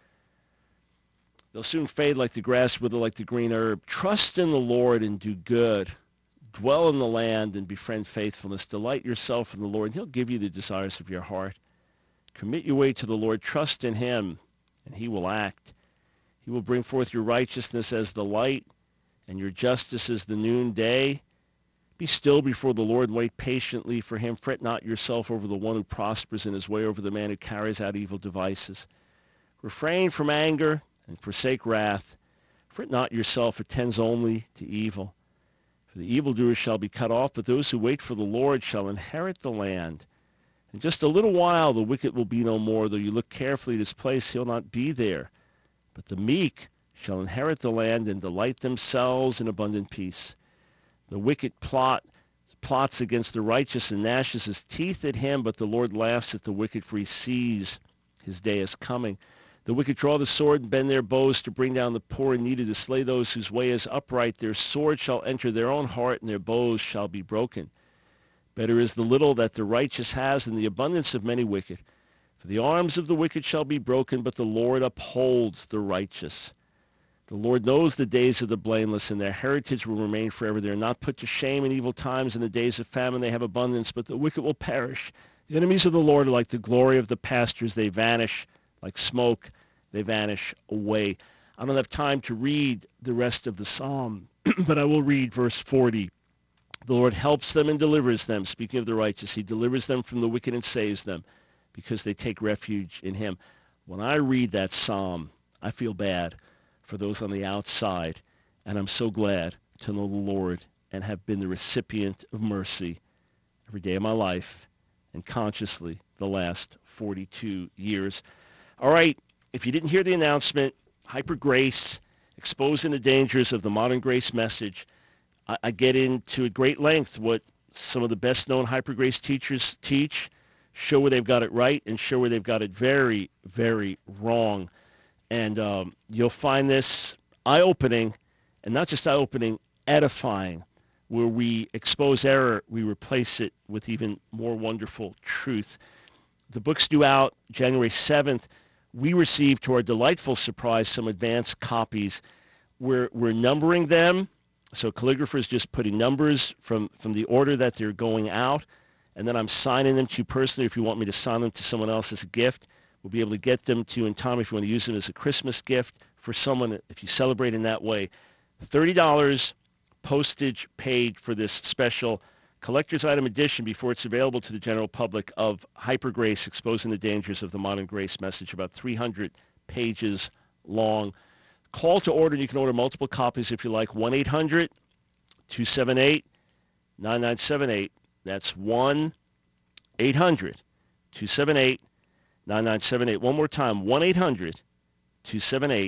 They'll soon fade like the grass, wither like the green herb. Trust in the Lord and do good. Dwell in the land and befriend faithfulness. Delight yourself in the Lord, and he'll give you the desires of your heart. Commit your way to the Lord. Trust in him, and he will act. He will bring forth your righteousness as the light and your justice as the noonday. Be still before the Lord and wait patiently for him. Fret not yourself over the one who prospers in his way, over the man who carries out evil devices. Refrain from anger and forsake wrath. Fret not yourself, it tends only to evil. For the evildoers shall be cut off, but those who wait for the Lord shall inherit the land. In just a little while the wicked will be no more. Though you look carefully at his place, he'll not be there. But the meek shall inherit the land and delight themselves in abundant peace. The wicked plot plots against the righteous and gnashes his teeth at him, but the Lord laughs at the wicked, for he sees his day is coming. The wicked draw the sword and bend their bows to bring down the poor and needy, to slay those whose way is upright. Their sword shall enter their own heart, and their bows shall be broken. Better is the little that the righteous has than the abundance of many wicked. For the arms of the wicked shall be broken, but the Lord upholds the righteous. The Lord knows the days of the blameless, and their heritage will remain forever. They are not put to shame in evil times. In the days of famine they have abundance, but the wicked will perish. The enemies of the Lord are like the glory of the pastures. They vanish like smoke. They vanish away. I don't have time to read the rest of the psalm, but I will read verse forty. The Lord helps them and delivers them. Speaking of the righteous, he delivers them from the wicked and saves them because they take refuge in him. When I read that psalm, I feel bad for those on the outside, and I'm so glad to know the Lord and have been the recipient of mercy every day of my life and consciously the last forty-two years. All right, if you didn't hear the announcement, Hyper Grace, exposing the dangers of the modern grace message. I, I get into at great length what some of the best-known Hyper Grace teachers teach, show where they've got it right, and show where they've got it very, very wrong. And um, you'll find this eye-opening, and not just eye-opening, edifying. Where we expose error, we replace it with even more wonderful truth. The book's due out January seventh. We received, to our delightful surprise, some advanced copies. We're, we're numbering them. So calligraphers just putting numbers from, from the order that they're going out. And then I'm signing them to you personally. If you want me to sign them to someone else as a gift, we'll be able to get them to you in time if you want to use them as a Christmas gift for someone, if you celebrate in that way. thirty dollars postage paid for this special collector's item edition before it's available to the general public of Hyper Grace, Exposing the Dangers of the Modern Grace Message, about three hundred pages long. Call to order, and you can order multiple copies if you like, one eight hundred two seven eight nine nine seven eight. That's one eight hundred two seven eight nine nine seven eight. One more time, one eight hundred two seven eight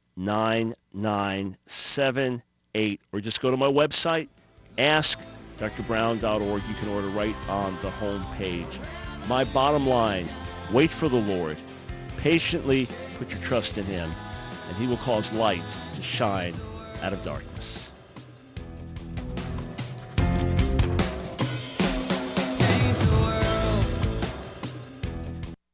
nine nine seven eight. Or just go to my website, ask d r brown dot org. You can order right on the home page. My bottom line, wait for the Lord. Patiently put your trust in him, and he will cause light to shine out of darkness.